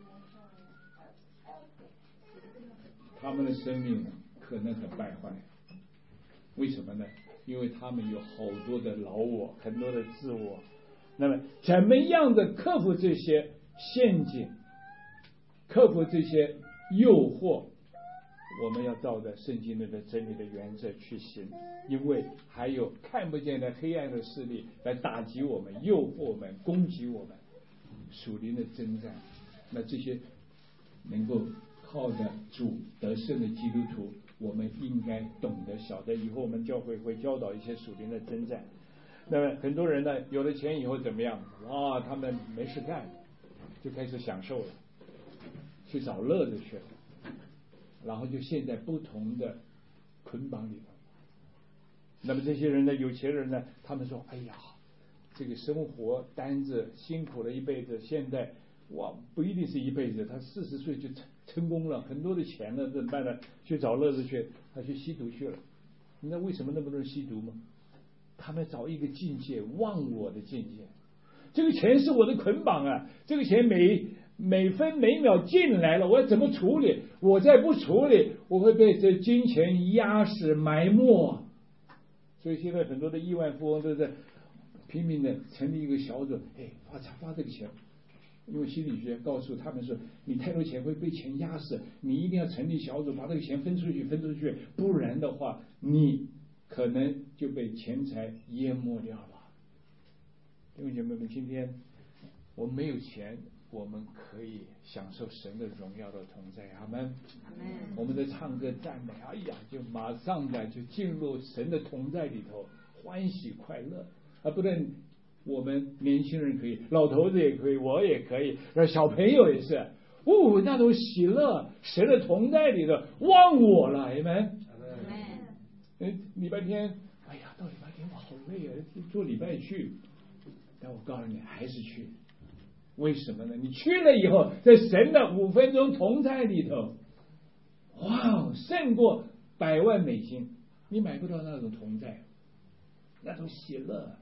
他们的生命可能很败坏。为什么呢？因为他们有好多的老我，很多的自我。那么怎么样的克服这些陷阱，克服这些诱惑，我们要照着圣经里的真理的原则去行。因为还有看不见的黑暗的势力来打击我们、诱惑我们、攻击我们，属灵的征战。那这些能够靠着主得胜的基督徒，我们应该懂得晓得。以后我们教会会教导一些属灵的征战。那么很多人呢，有了钱以后怎么样？他们没事干，就开始享受了，去找乐子去了，然后就陷在不同的捆绑里头。那么这些人呢，有钱人呢，他们说：“哎呀，这个生活单子辛苦了一辈子，现在不一定是一辈子，他40岁就成功了，很多的钱了，怎么办呢？去找乐子去，他去吸毒去了。那为什么那么多人吸毒吗？他们找一个境界，忘我的境界。这个钱是我的捆绑这个钱每分每秒进来了，我要怎么处理？我再不处理，我会被这金钱压死埋没。所以现在很多的亿万富翁都在拼命的成立一个小组，发这个钱， 因为心理学告诉他们说，你太多钱会被钱压死，你一定要成立小组，把这个钱分出去，不然的话，你可能就被钱财淹没掉了。弟兄姐妹们，今天我们没有钱，我们可以享受神的荣耀的同在，阿们。我们的唱歌赞美，哎呀，就马上的就进入神的同在里头，欢喜快乐。不但我们年轻人可以，老头子也可以，我也可以，小朋友也是，那种喜乐，神的同在里头忘我了，阿们。礼拜天，哎呀，到礼拜天我好累啊，做礼拜去，但我告诉你，还是去。为什么呢？你去了以后，在神的5分钟同在里头，胜过100万美金，你买不到那种同在，那种喜乐。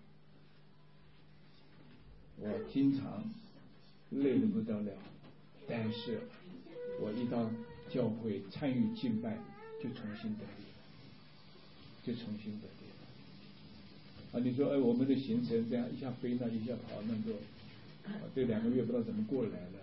我经常累得不得了，但是我一到教会参与敬拜，就重新得力了。你说我们的行程这样一下飞那一下跑那么多，这2个月不知道怎么过来了。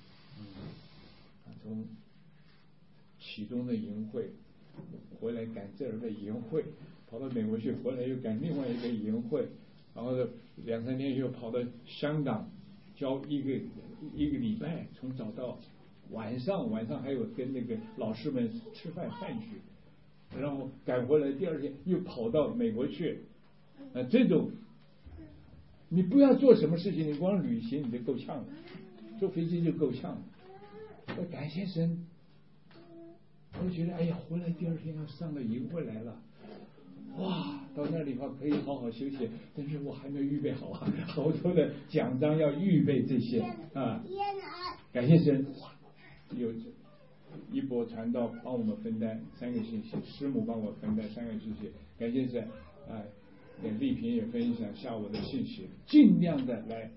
从启东的营会回来赶这儿的营会，跑到美国去，回来又赶另外一个营会，然后2、3天又跑到香港教一个礼拜，从早到晚上还有跟那个老师们吃饭局，然后赶回来第2天又跑到美国去。这种你不要做什么事情，你光旅行你就够呛了，坐飞机就够呛了。感谢神，我觉得哎呀，回来第2天要上了营会来了，到那里的话可以好好休息，但是我还没有预备好好多的奖章要预备这些感谢神，有一波传道帮我们分担3个信息，师母帮我分担3个信息，感谢神丽萍也分享下午的信息，尽量的来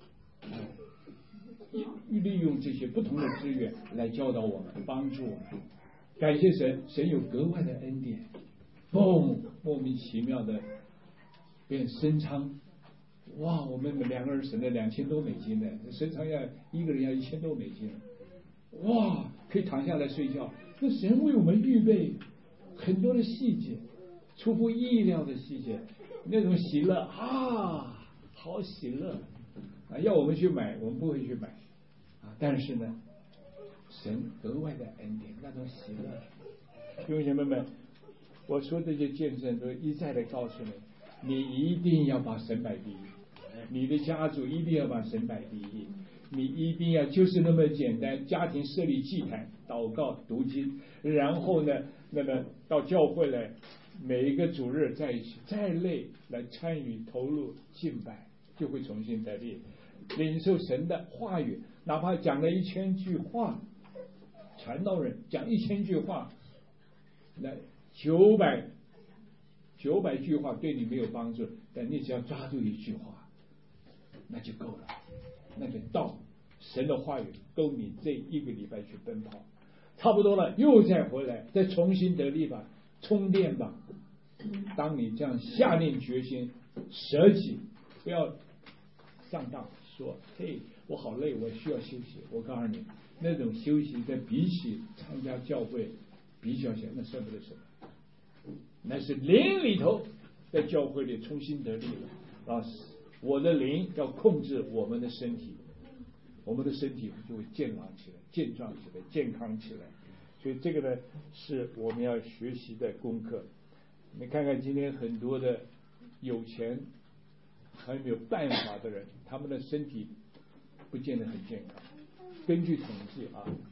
利用这些不同的资源来教导我们，帮助我们。感谢神，神有格外的恩典，莫名其妙的变升仓。我们2个人省了2000多美金的，升仓要一个人要1000多美金，可以躺下来睡觉。那神为我们预备很多的细节，出乎意料的细节，那种喜乐好喜乐要我们去买，我们不会去买但是呢，神格外的恩典，那种喜乐。弟兄姐妹们，我说这些见证都一再的告诉你，你一定要把神摆第一，你的家族一定要把神摆第一，你一定要就是那么简单，家庭设立祭坛，祷告读经，然后呢，那么到教会来，每一个主日在一起，再累来参与投入敬拜，就会重新得力，领受神的话语。哪怕讲了1000句话，传道人讲1000句话，那900句话对你没有帮助，但你只要抓住1句话，那就够了，那个道神的话语够你这1个礼拜去奔跑，差不多了，又再回来，再重新得力吧，充电吧。当你这样下定决心舍己，不要上当说嘿我好累，我需要休息，我告诉你，那种休息在比起参加教会比较起来，那算不得什么，那是灵里头在教会里重新得力了我的灵要控制我们的身体，我们的身体就会健朗起来，健壮起来，健康起来。所以这个呢是我们要学习的功课。你看看今天很多的有钱还没有办法的人，他们的身体不见得很健康。根据统计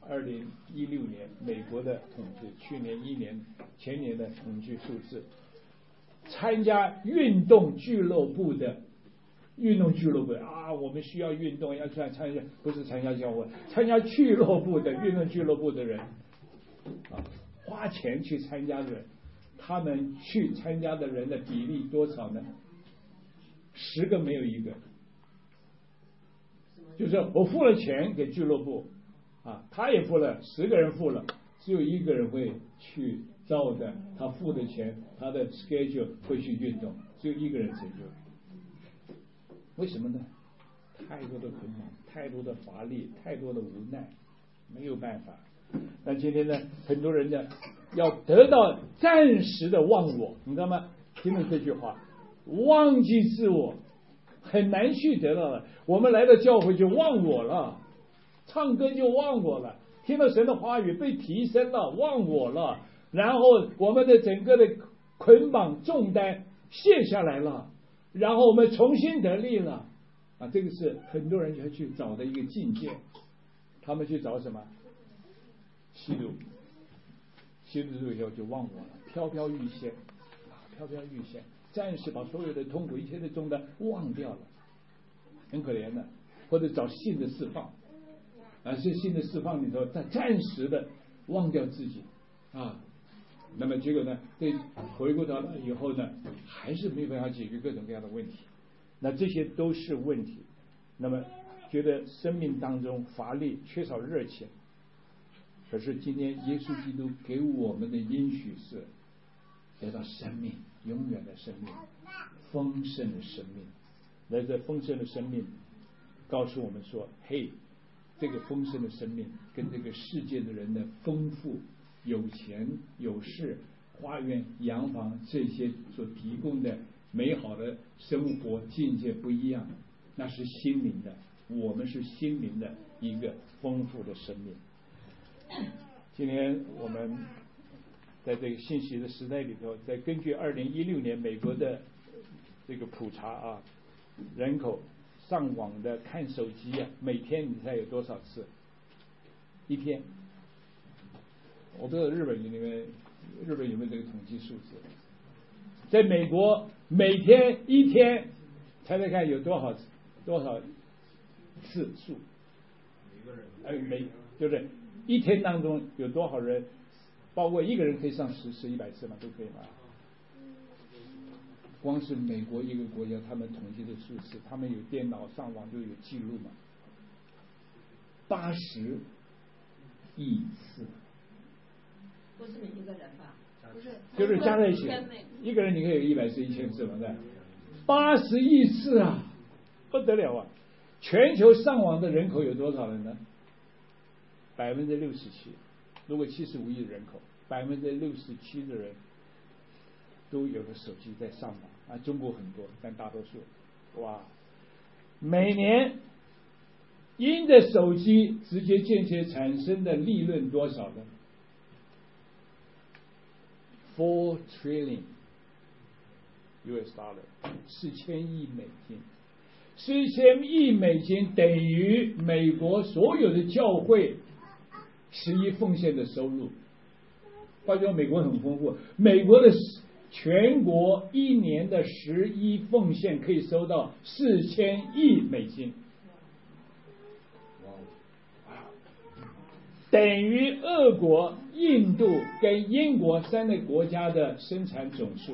2016年美国的统计，去年1年前年的统计数字，参加运动俱乐部我们需要运动，要参加，不是参加教会，参加俱乐部的运动俱乐部的人花钱去参加的人，他们去参加的人的比例多少呢？10个没有1个。就是我付了钱给俱乐部他也付了，10个人付了，只有1个人会去照着他付的钱，他的 schedule 会去运动，只有1个人成就。为什么呢？ 太多的捆绑，太多的乏力，太多的无奈，没有办法。那今天呢，很多人呢要得到暂时的忘我，你知道吗？听了这句话，忘记自我很难去得到了。我们来到教会就忘我了，唱歌就忘我了，听到神的话语被提升了，忘我了，然后我们的整个的捆绑重担卸下来了，然后我们重新得力了啊！这个是很多人要去找的一个境界。他们去找什么？吸毒，吸毒之后就忘我了，飘飘欲仙啊，飘飘欲仙，暂时把所有的痛苦、一切的重担忘掉了，很可怜的。或者找性的释放啊，是性的释放里头，他暂时的忘掉自己啊。那么结果呢？对，回过头来以后呢，还是没办法解决各种各样的问题。那这些都是问题。那么觉得生命当中乏力、缺少热情。可是今天耶稣基督给我们的应许是得到生命，永远的生命，丰盛的生命。那这丰盛的生命告诉我们说，嘿，这个丰盛的生命跟这个世界的人的丰富、有钱有势、花园洋房这些所提供的美好的生活境界不一样，那是心灵的，我们是心灵的一个丰富的生命。今天我们在这个信息的时代里头，再根据2016年美国的这个普查啊，人口上网的看手机啊，每天你猜有多少次？一天？我不知道日本有没有这个统计数字？在美国每天一天，猜猜看有多少次数？就是一天当中有多少人，包括一个人可以上10次、100次嘛，都可以嘛。光是美国一个国家，他们统计的数字，他们有电脑上网就有记录嘛，80亿次。 不是每一个人吧？不是， 就是加在一起，一个人你可以有100次、1000次嘛，对，80亿次啊，不得了啊！全球上网的人口有多少人呢？67%。如果75亿人口，67%的人都有个手机在上网啊。中国很多，但大多数，哇！每年因着手机直接间接产生的利润多少呢？4 trillion US dollar， 4000亿美金，4000亿美金等于美国所有的教会11奉献的收入。换句话说，美国很丰富，美国的全国一年的11奉献可以收到4000亿美金，等于俄国、印度跟英国3个国家的生产总数。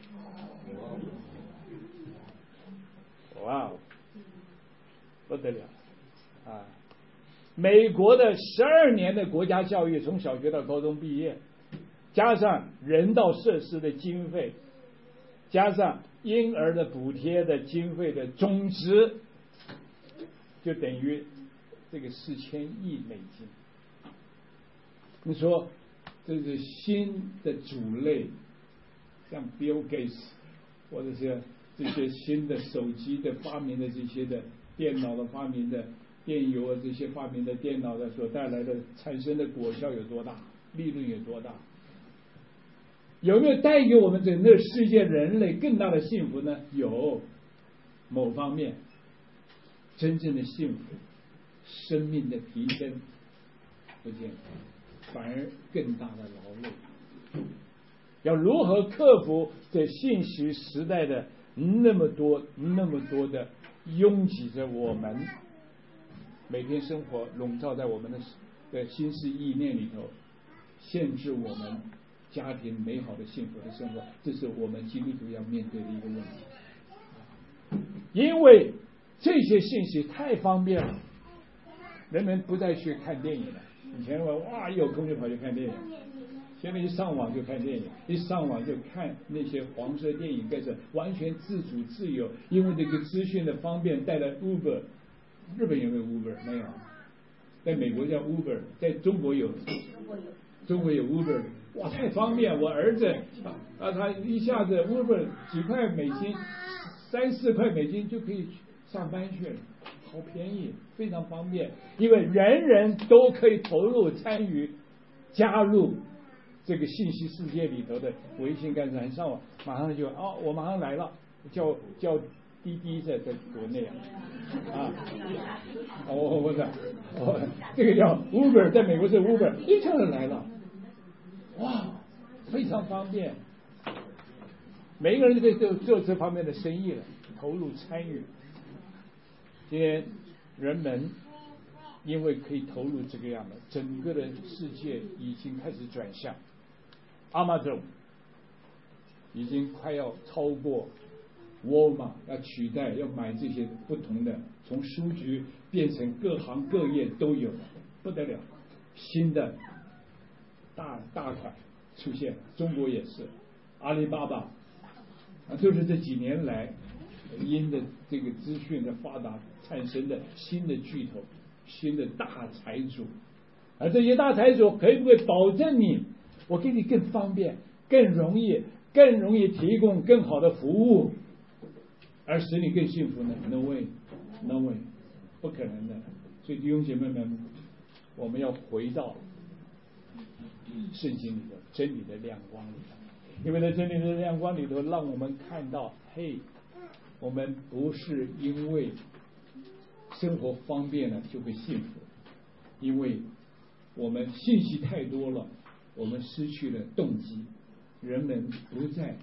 哇，不得了啊！美国的12年的国家教育，从小学到高中毕业，加上人道设施的经费，加上婴儿的补贴的经费的总值，就等于这个4000亿美金。你说这是新的主类，像 Bill Gates 或者是这些新的手机的发明的这些的电脑的发明的电邮啊，这些发明的电脑的所带来的产生的果效有多大，利润有多大？有没有带给我们整个世界人类更大的幸福呢？有，某方面真正的幸福，生命的提升不见，反而更大的劳累。要如何克服这信息时代的那么多的拥挤着我们每天生活，笼罩在我们的心思意念里头，限制我们家庭美好的幸福的生活，这是我们基督徒要面对的一个问题。因为这些信息太方便了，人们不再去看电影了。以前哇一有空就跑去看电影，现在一上网就看电影，一上网就看那些黄色电影，开始完全自主自由，因为这个资讯的方便带来 Uber 日本有没有 Uber？ 没有，在美国叫 Uber， 在中国有，中国有 Uber， 哇，太方便！我儿子他一下子 Uber 几块美金，3、4块美金就可以上班去了，好便宜，非常方便，因为人人都可以投入参与加入这个信息世界里头的微信干啥，上网马上就我马上来了，叫滴滴在国内这个叫 Uber， 在美国是 Uber， 一下子来了，哇，非常方便，每一个人都可以做这方面的生意了，投入参与。今天人们因为可以投入这个样的，整个的世界已经开始转向。Amazon 已经快要超过沃尔玛，要取代，要买这些不同的，从书局变成各行各业都有，不得了。新的大款出现了，中国也是，阿里巴巴就是这几年来因的这个资讯的发达产生的新的巨头，新的大财主，而这些大财主可不可以保证我给你更方便、更容易提供更好的服务，而使你更幸福呢？ No way， No way， 不可能的。所以弟兄姐妹们，我们要回到圣经里头真理的亮光里头，因为在真理的亮光里头，让我们看到，我们不是因为生活方便了就会幸福，因为我们信息太多了，我们失去了动机，人们不再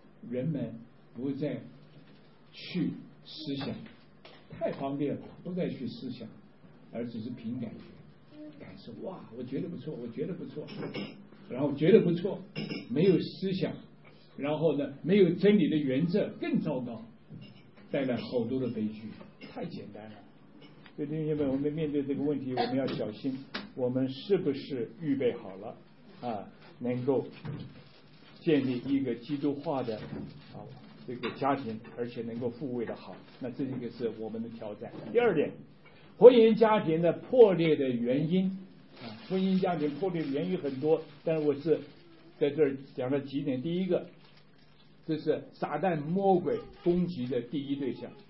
去思想，太方便了，不再去思想，而只是凭感受，哇，我觉得不错，然后觉得不错，没有思想，然后呢，没有真理的原则，更糟糕，带来好多的悲剧，太简单了。所以弟兄姐妹，我们面对这个问题，我们要小心，我们是不是预备好了能够建立一个基督化的这个家庭，而且能够复位的好，那这个是我们的挑战。第二点，婚姻家庭的破裂的原因婚姻家庭破裂的原因很多，但是我是在这儿讲了几点。第一个，这是撒旦魔鬼攻击的第一对象。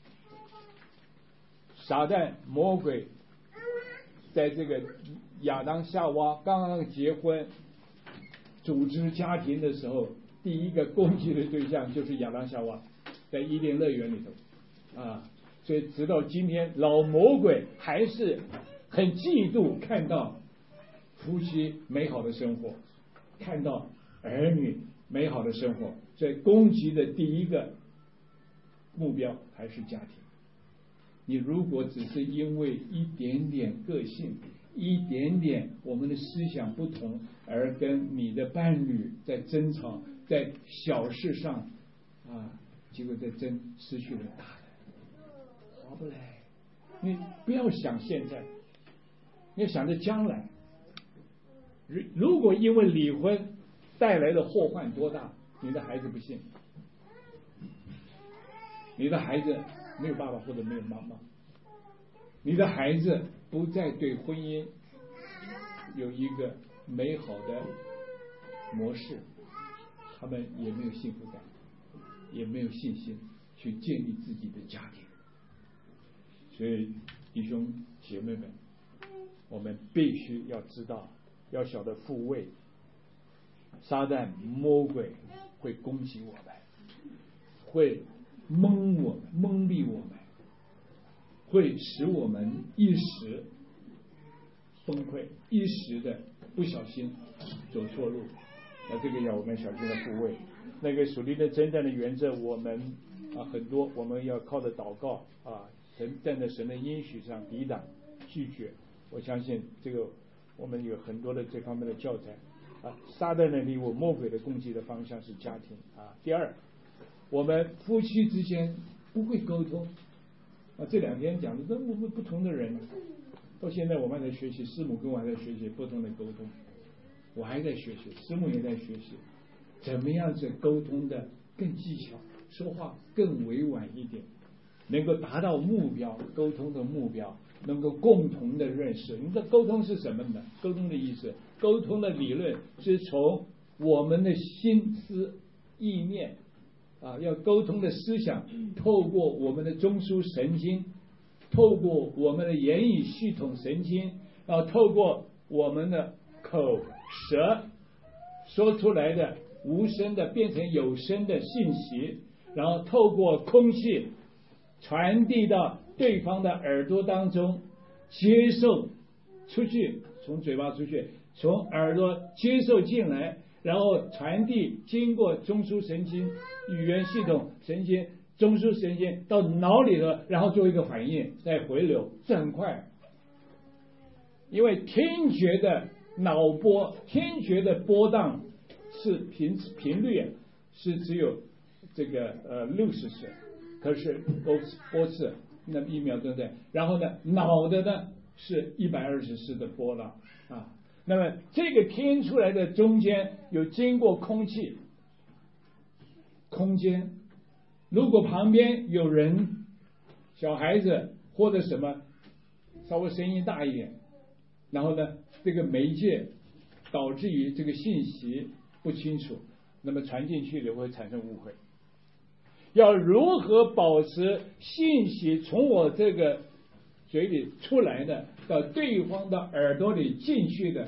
撒旦魔鬼在这个亚当夏娃刚刚结婚组织家庭的时候，第一个攻击的对象就是亚当夏娃，在伊甸乐园里头所以直到今天，老魔鬼还是很嫉妒看到夫妻美好的生活，看到儿女美好的生活，所以攻击的第一个目标还是家庭。你如果只是因为一点点个性，一点点我们的思想不同，而跟你的伴侣在争吵，在小事上结果失去了大的，划不来。你不要想现在，你要想着将来。如果因为离婚带来的祸患多大，你的孩子不信，你的孩子没有爸爸或者没有妈妈，你的孩子不再对婚姻有一个美好的模式，他们也没有幸福感，也没有信心去建立自己的家庭。所以弟兄姐妹们，我们必须要知道，要晓得复位，撒旦魔鬼会攻击我们，会蒙蔽我们，会使我们一时崩溃，一时的不小心走错路。那这个要我们小心的复位。那个属灵的征战的原则，我们很多，我们要靠着祷告站在神的应许上抵挡拒绝。我相信这个我们有很多的这方面的教材撒旦的礼物，魔鬼的攻击的方向是家庭第二，我们夫妻之间不会沟通这两天讲的都不同的人，到现在我们还在学习，师母跟我还在学习不同的沟通，我还在学习，师母也在学习怎么样子沟通的更技巧，说话更委婉一点能够达到目标，沟通的目标，能够共同的认识。你的沟通是什么呢？沟通的意思，沟通的理论是从我们的心思意念要沟通的思想，透过我们的中枢神经，透过我们的言语系统神经，然后透过我们的口舌说出来的无声的变成有声的信息，然后透过空气传递到对方的耳朵当中，接受出去，从嘴巴出去，从耳朵接受进来，然后传递经过中枢神经、语言系统神经、中枢神经到脑里头，然后做一个反应，再回流，这很快。因为听觉的脑波，听觉的波荡是频率是只有这个60次，可是波次那么1秒钟的，然后呢，脑的呢是120次的波浪那么这个听出来的中间有经过空气、空间，如果旁边有人、小孩子或者什么，稍微声音大一点，然后呢，这个媒介导致于这个信息不清楚，那么传进去的会产生误会。要如何保持信息从我这个嘴里出来的到对方的耳朵里进去的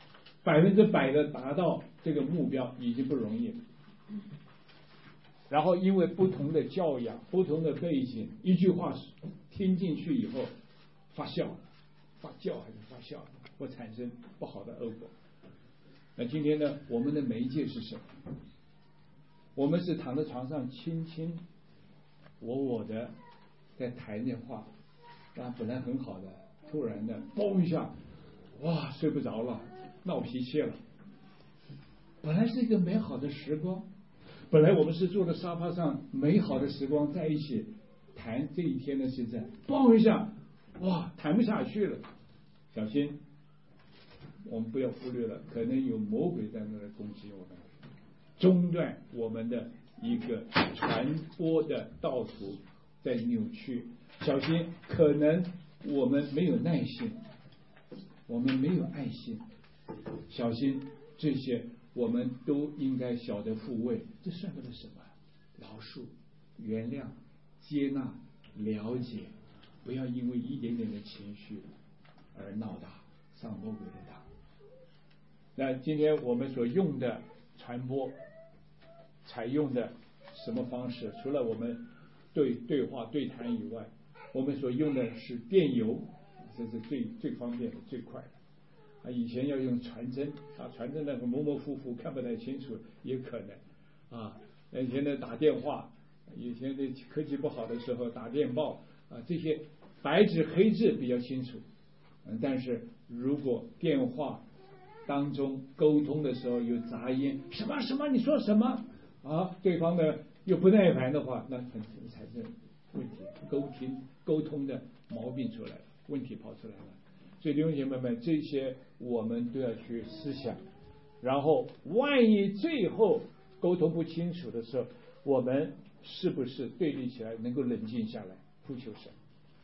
100%的达到这个目标已经不容易了。然后因为不同的教养、不同的背景，一句话听进去以后发酵还是发酵，会产生不好的恶果。那今天呢，我们的媒介是什么？我们是躺在床上轻轻我的在谈电话，本来很好的，突然的嘣一下，哇，睡不着了，闹脾气了。本来是一个美好的时光，本来我们是坐在沙发上美好的时光在一起谈这一天的事情，嘣一下，哇，谈不下去了。小心，我们不要忽略了，可能有魔鬼在那里攻击我们，中断我们的一个传播的道途在扭曲。小心，可能我们没有耐心，我们没有爱心。小心，这些我们都应该晓得抚慰。这算不了什么，饶恕、原谅、接纳、了解，不要因为一点点的情绪而闹大，上魔鬼的当。那今天我们所用的传播采用的什么方式？除了我们对话对谈以外，我们所用的是电邮，这是最方便的、最快的。以前要用传真传真那个模模糊糊看不太清楚，也可能以前的打电话，以前的科技不好的时候打电报这些白纸黑字比较清楚。但是如果电话当中沟通的时候有杂音，什么什么你说什么对方呢又不耐烦的话，那很产生问题，沟通的毛病出来了，问题跑出来了。所以弟兄姐妹们，这些我们都要去思想。然后万一最后沟通不清楚的时候，我们是不是对立起来能够冷静下来，呼求神，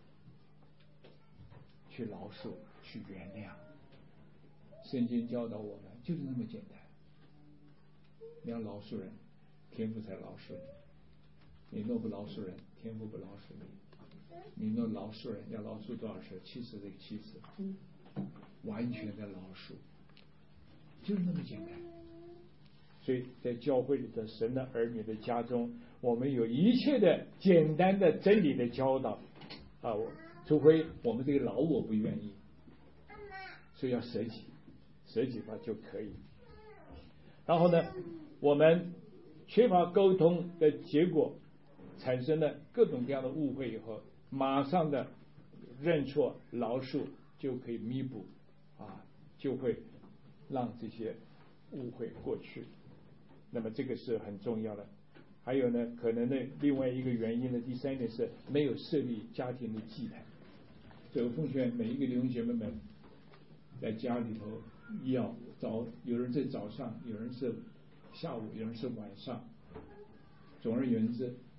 去饶恕，去原谅。圣经教导我们就是那么简单。你要饶恕人，天父才饶恕你；你若不饶恕人，天父不饶恕你。你若饶恕人，要饶恕多少次？70这个70次，完全的饶恕，就是那么简单。所以在教会里的神的儿女的家中，我们有一切的简单的真理的教导除非我们这个老我不愿意，所以要舍己吧就可以。然后呢，我们缺乏沟通的结果，产生了各种各样的误会以后，马上的认错饶恕就可以弥补就会让这些误会过去。那么这个是很重要的。还有呢，可能的另外一个原因呢，第三点是没有设立家庭的祭坛。所以我奉劝每一个弟兄姐妹们，在家里头要有人在早上，有人是下午，有人是晚上。总而言之，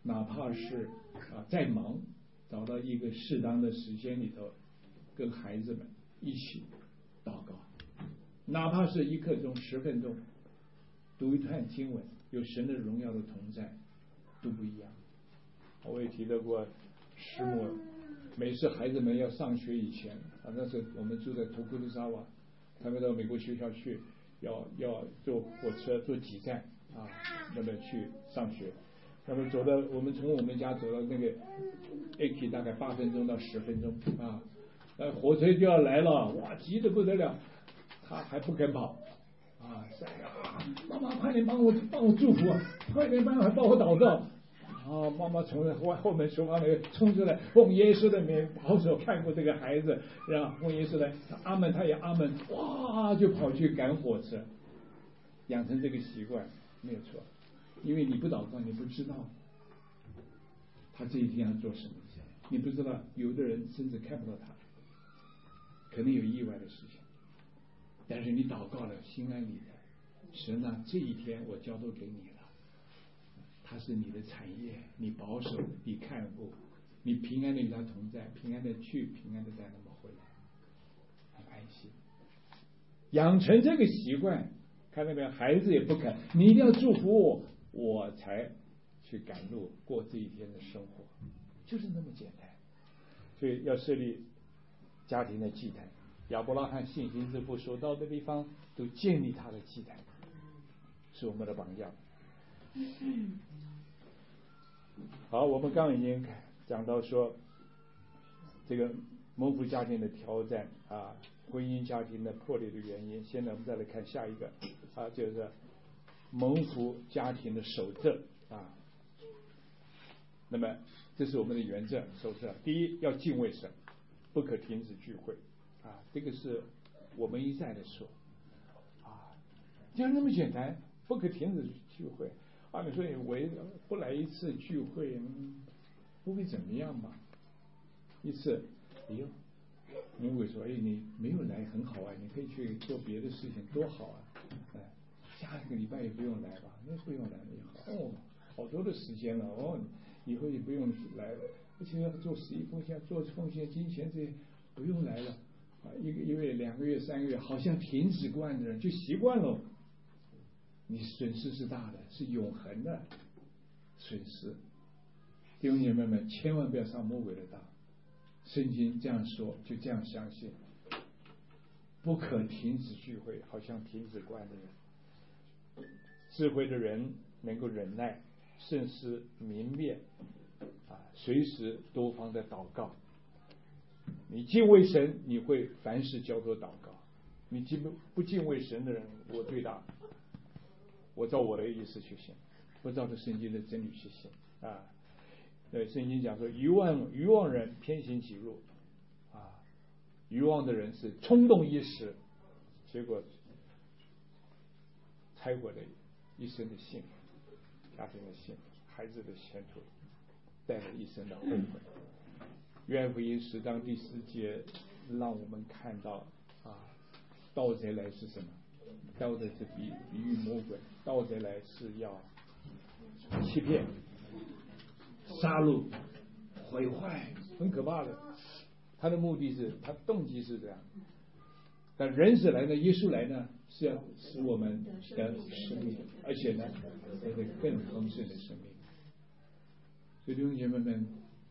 哪怕是再忙，找到一个适当的时间里头，跟孩子们一起祷告，哪怕是1刻钟、10分钟，读一段经文，有神的荣耀的同在，都不一样。我也提到过，师母每次孩子们要上学以前，那时我们住在图库鲁沙瓦，他们到美国学校去，要坐火车坐几站那么去上学。那么我们从我们家走到那个 AK 大概8分钟到10分钟火车就要来了，哇，急得不得了，他还不肯跑妈妈快点帮我祝福快点帮我祷告妈妈从后门厨房里冲出来，奉耶稣的名保守看过这个孩子，然后奉耶稣来阿门，他也阿门，哇，就跑去赶火车，养成这个习惯没有错。因为你不祷告，你不知道他这一天要做什么，你不知道有的人甚至看不到他，可能有意外的事情，但是你祷告了，心安理得，神啊，这一天我交托给你了，他是你的产业，你保守，你看顾，你平安的与他同在，平安的去，平安的再那么回来，很安心。养成这个习惯，看到没有？孩子也不肯，你一定要祝福我才去赶路过这一天的生活，就是那么简单。所以要设立家庭的祭坛，亚伯拉罕信心之父所到的地方都建立他的祭坛，是我们的榜样。好，我们刚刚已经讲到说这个蒙福家庭的挑战婚姻家庭的破裂的原因。现在我们再来看下一个就是蒙福家庭的守则那么这是我们的原则守则。第一，要敬畏神，不可停止聚会这个是我们一再的说就是那么简单，不可停止聚会你说你不来一次聚会不会怎么样吧？一次你会说你没有来很好你可以去做别的事情多好下一个礼拜也不用来吧？那不用来也好好多的时间了以后也不用来了，而且做11奉献，做奉献金钱这些不用来了1个月、2个月、3个月，好像停止惯的人就习惯了，你损失是大的，是永恒的损失。弟兄姐妹们，千万不要上魔鬼的当。圣经这样说，就这样相信，不可停止聚会，好像停止惯的人。智慧的人能够忍耐，慎思明辨随时多方的祷告。你敬畏神，你会凡事交托祷告。你不敬畏神的人，我对他，我照我的意思去行，不照着圣经的真理去行圣经讲说愚妄人偏行己路愚妄的人是冲动一时，结果拆毁了一生的幸福，家庭的幸福，孩子的前途，带来一生的后悔。约翰福音10章第10节让我们看到盗贼来是什么？盗贼是比喻魔鬼，盗贼来是要欺骗、杀戮、毁坏，很可怕的。他的目的是，他动机是这样。但人子来呢，耶稣来呢，是要使我们的生命，而且呢，得到更丰盛的生命。所以弟兄姐妹们，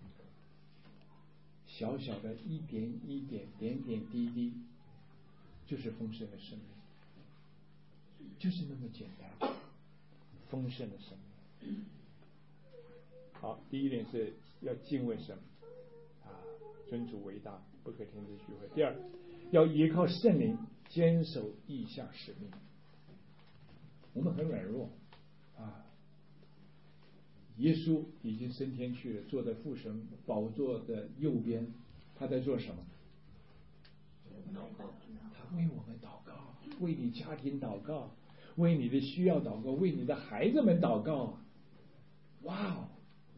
小小的一点一点、点点滴滴，就是丰盛的生命，就是那么简单，丰盛的生命。好，第一点是要敬畏神尊主为大，不可停止聚会。第二，要依靠圣灵，坚守意向使命。我们很软弱耶稣已经升天去了，坐在父神宝座的右边，他在做什么？他为我们祷告，为你家庭祷告，为你的需要祷告，为你的孩子们祷告。哇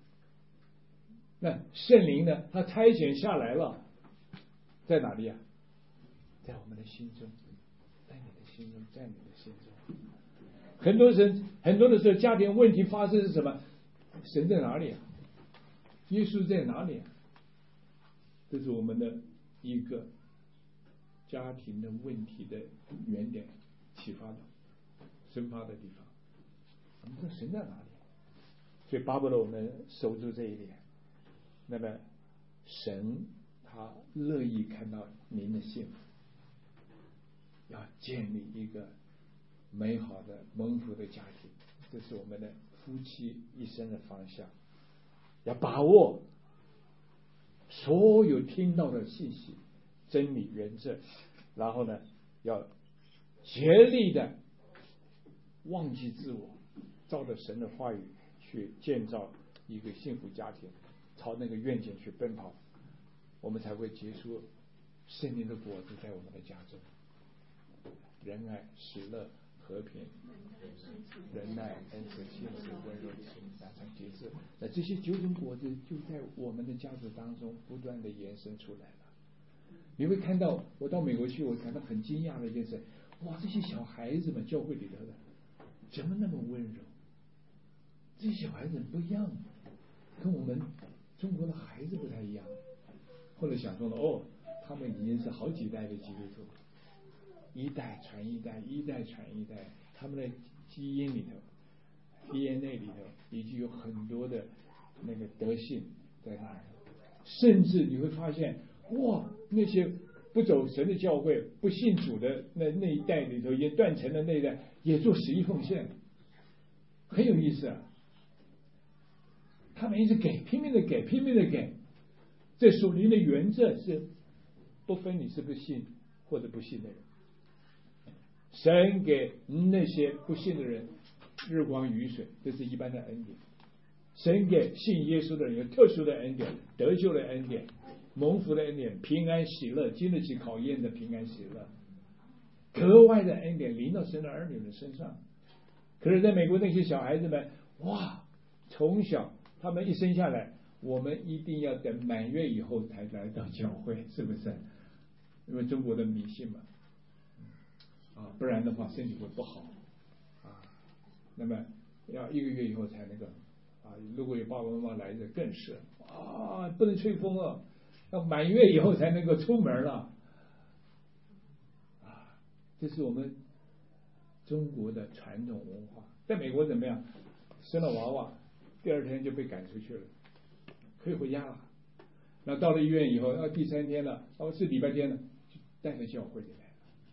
那圣灵呢？他差遣下来了，在哪里在我们的心中，在你的心中，在你的心中。很多的时候，家庭问题发生是什么？ 神在哪里啊？耶稣在哪里啊？这是我们的一个家庭的问题的原点启发的生发的地方。我们说神在哪里？所以巴不得我们守住这一点。那么神他乐意看到您的幸福，要建立一个美好的蒙福的家庭，这是我们的夫妻一生的方向。要把握所有听到的信息、真理、原则，然后呢，要竭力的忘记自我，照着神的话语去建造一个幸福家庭，朝那个愿景去奔跑，我们才会结出圣灵的果子在我们的家中。仁爱、喜乐、和平、忍耐、恩慈、信实、温柔、慈爱、良善、节制，那这些9种果子就在我们的家族当中不断的延伸出来了。你会看到，我到美国去，我感到很惊讶的一件事，哇，这些小孩子们教会里头的怎么那么温柔？这些小孩子不一样，跟我们中国的孩子不太一样。后来想说了，哦，他们已经是好几代的基督徒，一代传一代，一代传一代，他们的基因里头 DNA 里头已经有很多的那个德性在那儿，甚至你会发现，哇，那些不走神的教会、不信主的那一代里头，也断层的那一代，也做11奉献，很有意思啊。他们一直给，拼命的给，拼命的给。这属灵的原则是不分你是不是信或者不信的人。神给那些不信的人日光雨水，这是一般的恩典。神给信耶稣的人有特殊的恩典，得救的恩典，蒙福的恩典，平安喜乐，经得起考验的平安喜乐，格外的恩典临到神的儿女的身上。可是在美国那些小孩子们，哇，从小他们一生下来，我们一定要等满月以后才来到教会，是不是？因为中国的迷信嘛，不然的话身体会不好啊。那么要1个月以后才那个如果有爸爸妈妈来的更是不能吹风了，要满月以后才能够出门了这是我们中国的传统文化。在美国怎么样？生了娃娃第2天就被赶出去了，可以回家了。那到了医院以后，第3天了，是礼拜天了，就带到教会里来了。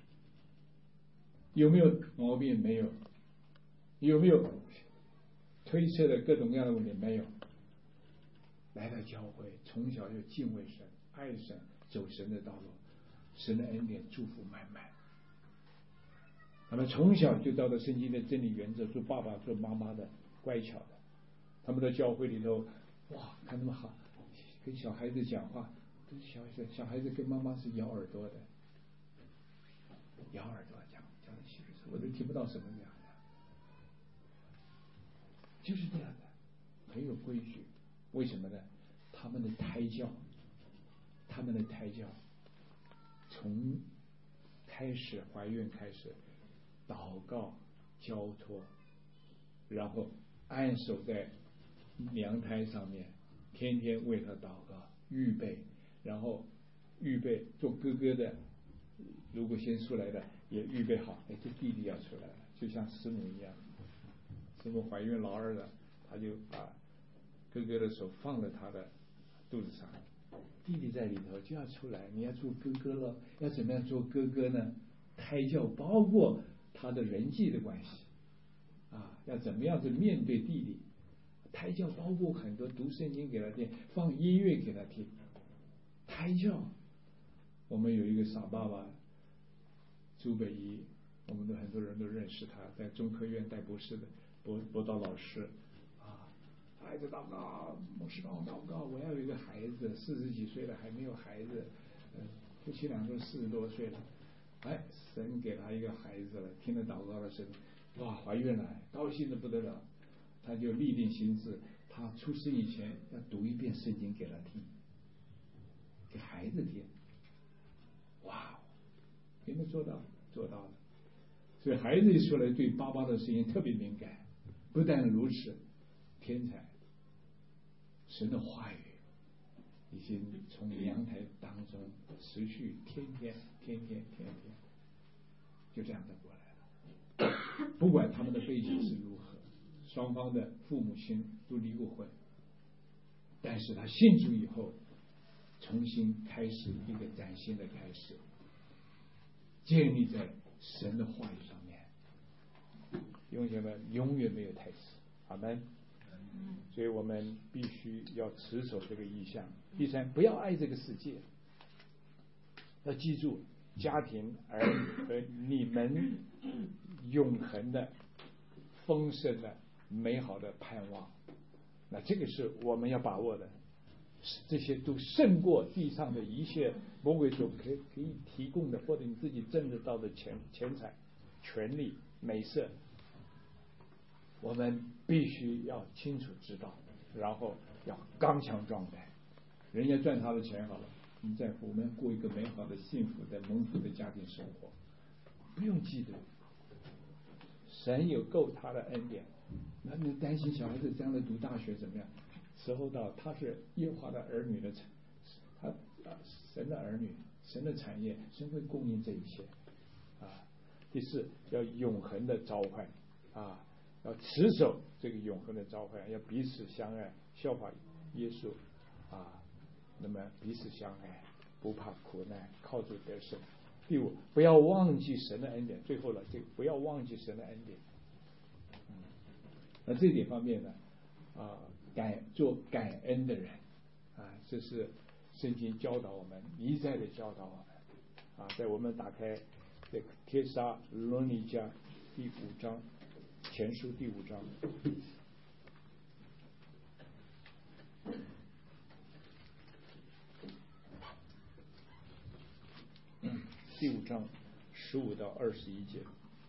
有没有毛病？没有。有没有推测的各种各样的问题？没有。来到教会，从小就敬畏神、爱神、走神的道路，神的恩典祝福满满。他们从小就照着圣经的真理原则做爸爸做妈妈的乖巧的。他们在教会里头，哇，看他们好跟小孩子讲话，都是小孩子跟妈妈是咬耳朵的，咬耳朵讲的稀里糊涂，我都听不到什么讲的，就是这样的，很有规矩。为什么呢？他们的胎教从开始怀孕开始，祷告交托，然后按手在娘胎上面，天天为他祷告预备，然后预备做哥哥的，如果先出来的也预备好，这弟弟要出来了，就像师母一样，师母怀孕老2了，他就把哥哥的手放在他的肚子上，弟弟在里头就要出来，你要做哥哥了，要怎么样做哥哥呢？胎教包括他的人际的关系要怎么样子面对弟弟。胎教包括很多读圣经给他听，放音乐给他听。胎教，我们有一个傻爸爸朱北一，我们很多人都认识他，在中科院带博士的博导老师孩子祷告，牧师帮我祷告，我要有一个孩子，40几岁了还没有孩子，夫妻俩都40多岁了，神给他一个孩子了，听了祷告的声音，哇，怀孕了，高兴的不得了，他就立定心志，他出生以前要读一遍圣经给他听，给孩子听，哇，有没有做到？做到了。所以孩子一出来对爸爸的声音特别敏感，不但如此，天才神的话语已经从阳台当中持续天天就这样的过来了。不管他们的背景是如何，双方的父母亲都离过婚，但是他信主以后，重新开始一个崭新的开始，建立在神的话语上面。弟兄姐妹，永远没有太迟。阿们。所以我们必须要持守这个意向。第三，不要爱这个世界，要记住家庭儿女和你们永恒的丰盛的美好的盼望，那这个是我们要把握的。这些都胜过地上的一切魔鬼所可以提供的，或者你自己挣得到的钱财、权利、美色。我们必须要清楚知道，然后要刚强壮胆。人家赚他的钱好了，你在乎我们过一个美好的、幸福的、蒙福的家庭生活，不用嫉妒。神有够他的恩典，那你担心小孩子将来读大学怎么样？时候到，他是耶和华的儿女的神的儿女，神的产业，神会供应这一切。第四，要永恒的召唤要持守这个永恒的召唤，要彼此相爱，效法耶稣那么彼此相爱，不怕苦难，靠主得胜。第五，不要忘记神的恩典。最后了，这个不要忘记神的恩典。那这一点方面呢，做感恩的人这是圣经教导我们，一再的教导我们在我们打开这个帖撒罗尼迦第5章，前书第5章。第5章15到21节，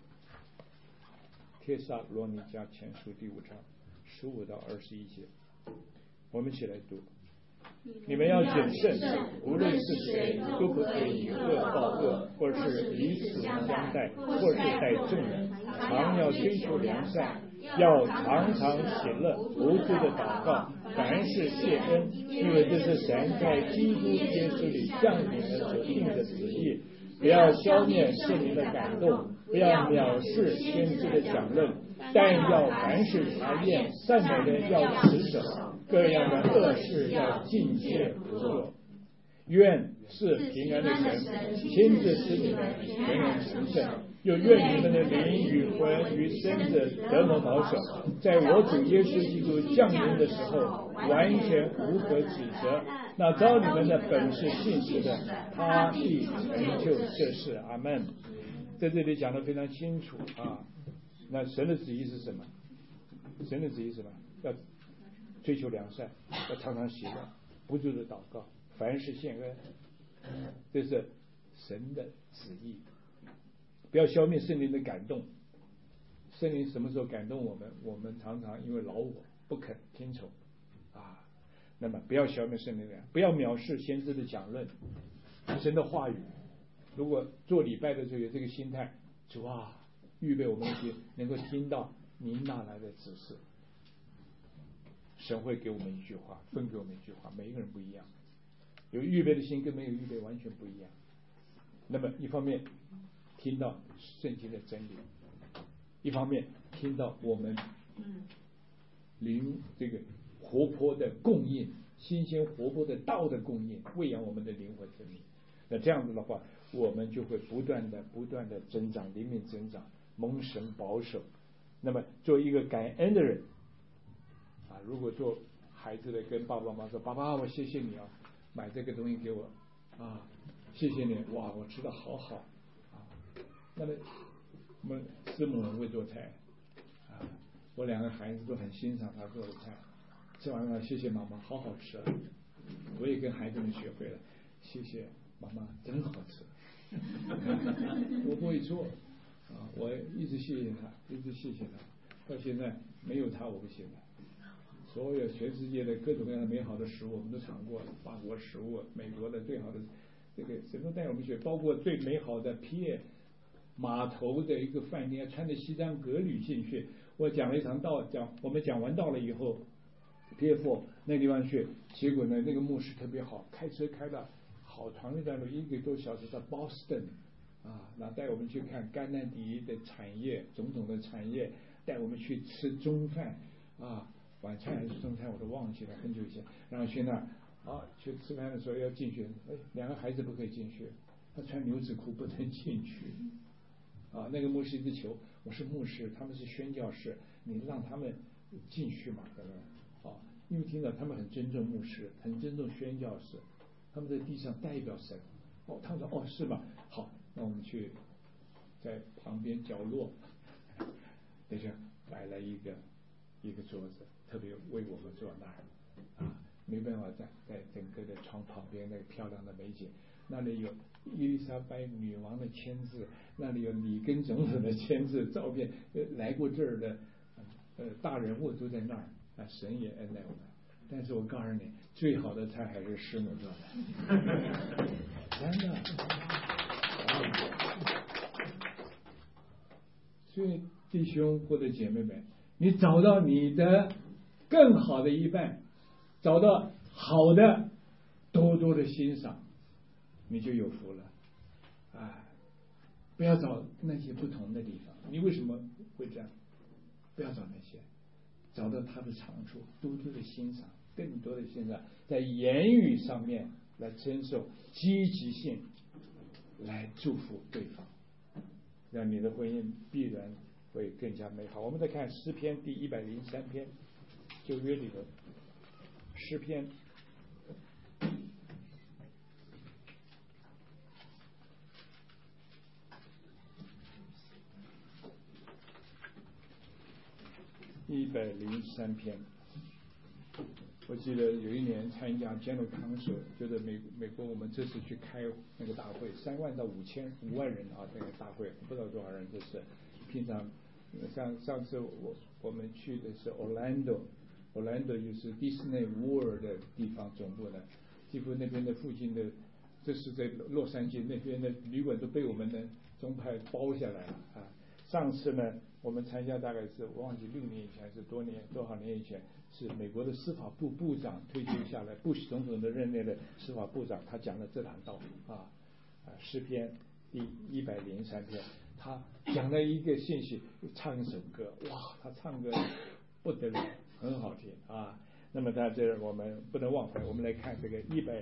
帖撒罗尼迦前书第5章15到21节，我们一起来读。你们要谨慎，无论是谁都不可以以恶报恶，或是彼此相待，或是待众人，常要追求良善，要常常喜乐，无罪的祷告，凡事谢恩，因为这是神在基督耶稣里降临的所定的旨意。不要消灭圣灵的感动，不要藐视先知的讲论，但要凡事查验，善美的要持守，各样的恶事要禁戒不做。愿是平安的神亲自使你们全然成圣，又愿你们的灵与魂与身子得蒙保守，在我主耶稣基督降临的时候完全无可指责。那招你们的本是信实的，他必成就这事。阿们。在这里讲得非常清楚那神的旨意是什么？神的旨意是什么？要追求良善，要常常喜乐，不住的祷告，凡事献恩，这是神的旨意。不要消灭圣灵的感动。圣灵什么时候感动我们？我们常常因为老我不肯听从那么不要消灭圣灵的，不要藐视先知的讲论，神的话语。如果做礼拜的时候有这个心态，主预备我们的心，能够听到您那来的指示。神会给我们一句话，分给我们一句话，每一个人不一样，有预备的心跟没有预备完全不一样。那么一方面听到圣经的真理，一方面听到我们灵这个活泼的供应，新鲜活泼的道的供应，喂养我们的灵魂生命。那这样子的话，我们就会不断的增长，灵命增长，蒙神保守。那么做一个感恩的人如果做孩子的跟爸爸妈妈说，爸爸我谢谢你买这个东西给我谢谢你，我吃的好好那么我们师母很会做菜我2个孩子都很欣赏他做的菜，吃完了谢谢妈妈，好好吃我也跟孩子们学会了，谢谢妈妈，真好吃我不会做我一直谢谢他，到现在没有他我不行了。所有全世界的各种各样的美好的食物我们都尝过了，法国食物，美国的最好的这个神都带我们学，包括最美好的皮码头的一个饭店，穿着西装革履进去。我讲了一场道，我们讲完道了以后，PF 那地方去，结果呢，那个牧师特别好，开车开了好长一段路，1个多小时到 Boston 啊，那带我们去看甘南迪的产业，种种的产业，带我们去吃中饭啊，晚餐还是中餐我都忘记了，很久以前。然后去那儿啊，去吃饭的时候要进去，2个孩子不可以进去，他穿牛仔裤不能进去啊。那个牧师一直求，我是牧师，他们是宣教士，你让他们进去嘛，对不对？啊，因为听到他们很尊重牧师，很尊重宣教士，他们在地上代表神。哦，他们说哦是吗？好，那我们去在旁边角落，那就摆了一个桌子，特别为我们坐那儿啊，没办法在整个的窗旁边那个漂亮的美景，那里有伊丽莎白女王的签字，那里有里根总统的签字照片，来过这儿的大人物都在那儿啊，神也恩待我们。但是我告诉你，最好的菜还是师母做的，真的。所以弟兄或者姐妹们，你找到你的更好的一半，找到好的，多多的欣赏，你就有福了。不要找那些不同的地方。你为什么会这样？不要找那些，找到他的长处，多多的欣赏，更多的欣赏，在言语上面来承受积极性，来祝福对方，让你的婚姻必然会更加美好。我们再看诗篇第103篇，旧约里的诗篇。103篇，我记得有一年参加 General Council， 就是美国我们这次去开那个大会，3万到5万人啊，那个大会不知道多少人，这是平常上次我们去的是 Orlando 就是Disney World 的地方总部的，几乎那边的附近的，这是在洛杉矶那边的旅馆都被我们的宗派包下来了啊。上次呢，我们参加大概是我忘记6年以前是多少年以前，是美国的司法部部长退休下来，布什总统的任内的司法部长，他讲了这堂道诗篇第103篇，他讲了一个信息，唱一首歌，哇，他唱歌不得了，很好听啊。那么在这我们不能忘怀，我们来看这个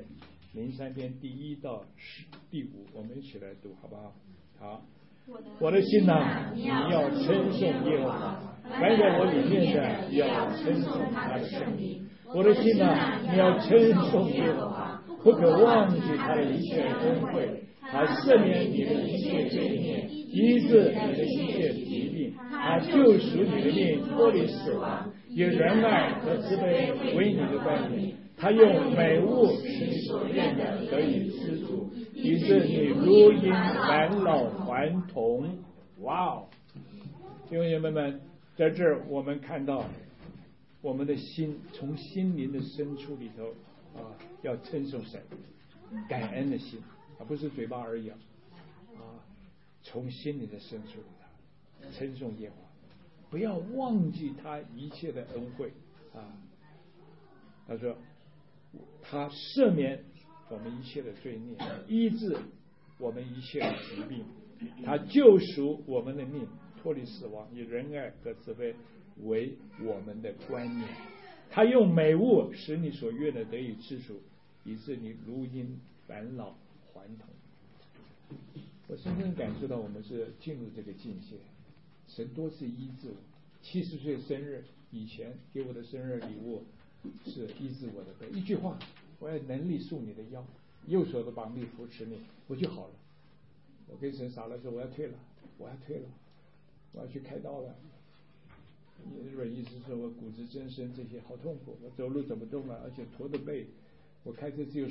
103篇第1到第5，我们一起来读好不好？好。我的心哪，你要称颂耶和华，埋在我里面的要称颂他的圣名。我的心哪，你要称颂耶和华，不可忘记他的一切恩惠，他赦免你的一切罪孽，医治你的一切疾病，他救赎你的命脱离死亡，以仁爱和慈悲为你的冠冕。他用美物使你所愿的得以知足，以致你如因返老还童。哇哦！弟兄姐妹们，在这儿我们看到我们的心从心灵的深处里头要称颂神，感恩的心不是嘴巴而已从心灵的深处里头称颂耶和华，不要忘记他一切的恩惠他说他赦免我们一切的罪孽，医治我们一切的疾病，他救赎我们的命脱离死亡，以仁爱和慈悲为我们的冠冕。他用美物使你所愿的得以知足，以致你如因返老还童。我深深感受到我们是进入这个境界，神多次医治我。70岁生日以前给我的生日礼物是医治我的病，一句话，我要能力束你的腰，右手的膀臂扶持你，我就好了。我跟神撒了说我要退了，我要去开刀了。日本医师说我骨质增生，这些好痛苦，我走路走不动了，而且驼着背，我开车只有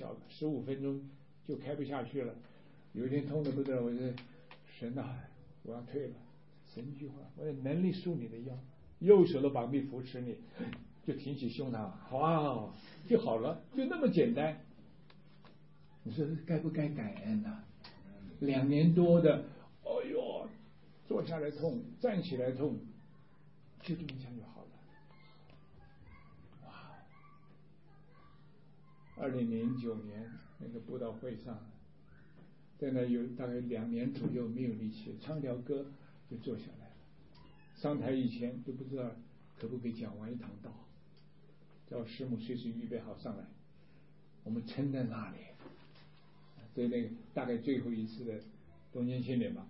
15分钟就开不下去了。有一天痛得不得了，我说神啊，我要退了。神一句话，我有能力束你的腰，右手的膀臂扶持你，就挺起胸膛，哇，就好了，就那么简单。你说该不该感恩啊？2年多的，哎呦，坐下来痛，站起来痛，就这么讲就好了。哇， 2009年那个布道会上，在那有大概2年左右没有力气，唱条歌就坐下来了。上台以前都不知道可不可以讲完一堂道，叫师母随时预备好上来，我们撑在那里。所以那个大概最后一次的冬间庆典吧，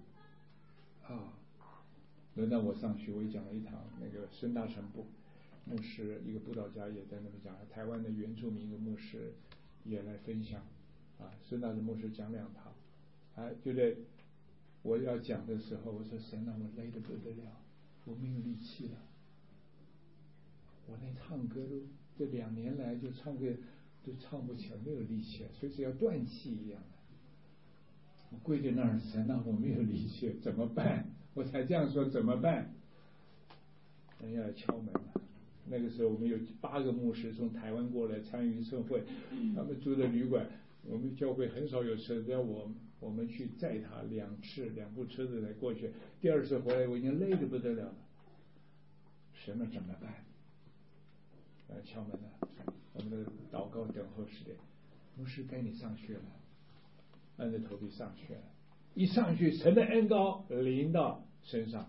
轮到我上去，我也讲了一堂，那个孙大成牧师，一个布道家也在那边讲，台湾的原住民的牧师也来分享，孙大成牧师讲2堂，就在我要讲的时候，我说神啊，我累得不得了，我没有力气了，我连唱歌都这2年来就唱歌都唱不起来，没有力气了，随时要断气一样的。我跪在那儿，神啊，我没有力气，怎么办？我才这样说，怎么办？人家来敲门了。那个时候我们有8个牧师从台湾过来参与盛会，他们住的旅馆，我们教会很少有车，只要我们去载他2部车子才过去。第2次回来，我已经累得不得了了。神啊，怎么办？敲门了，我们的祷告等候时间，牧师该你上去了，按着头皮上去了。一上去，神的恩膏临到身上，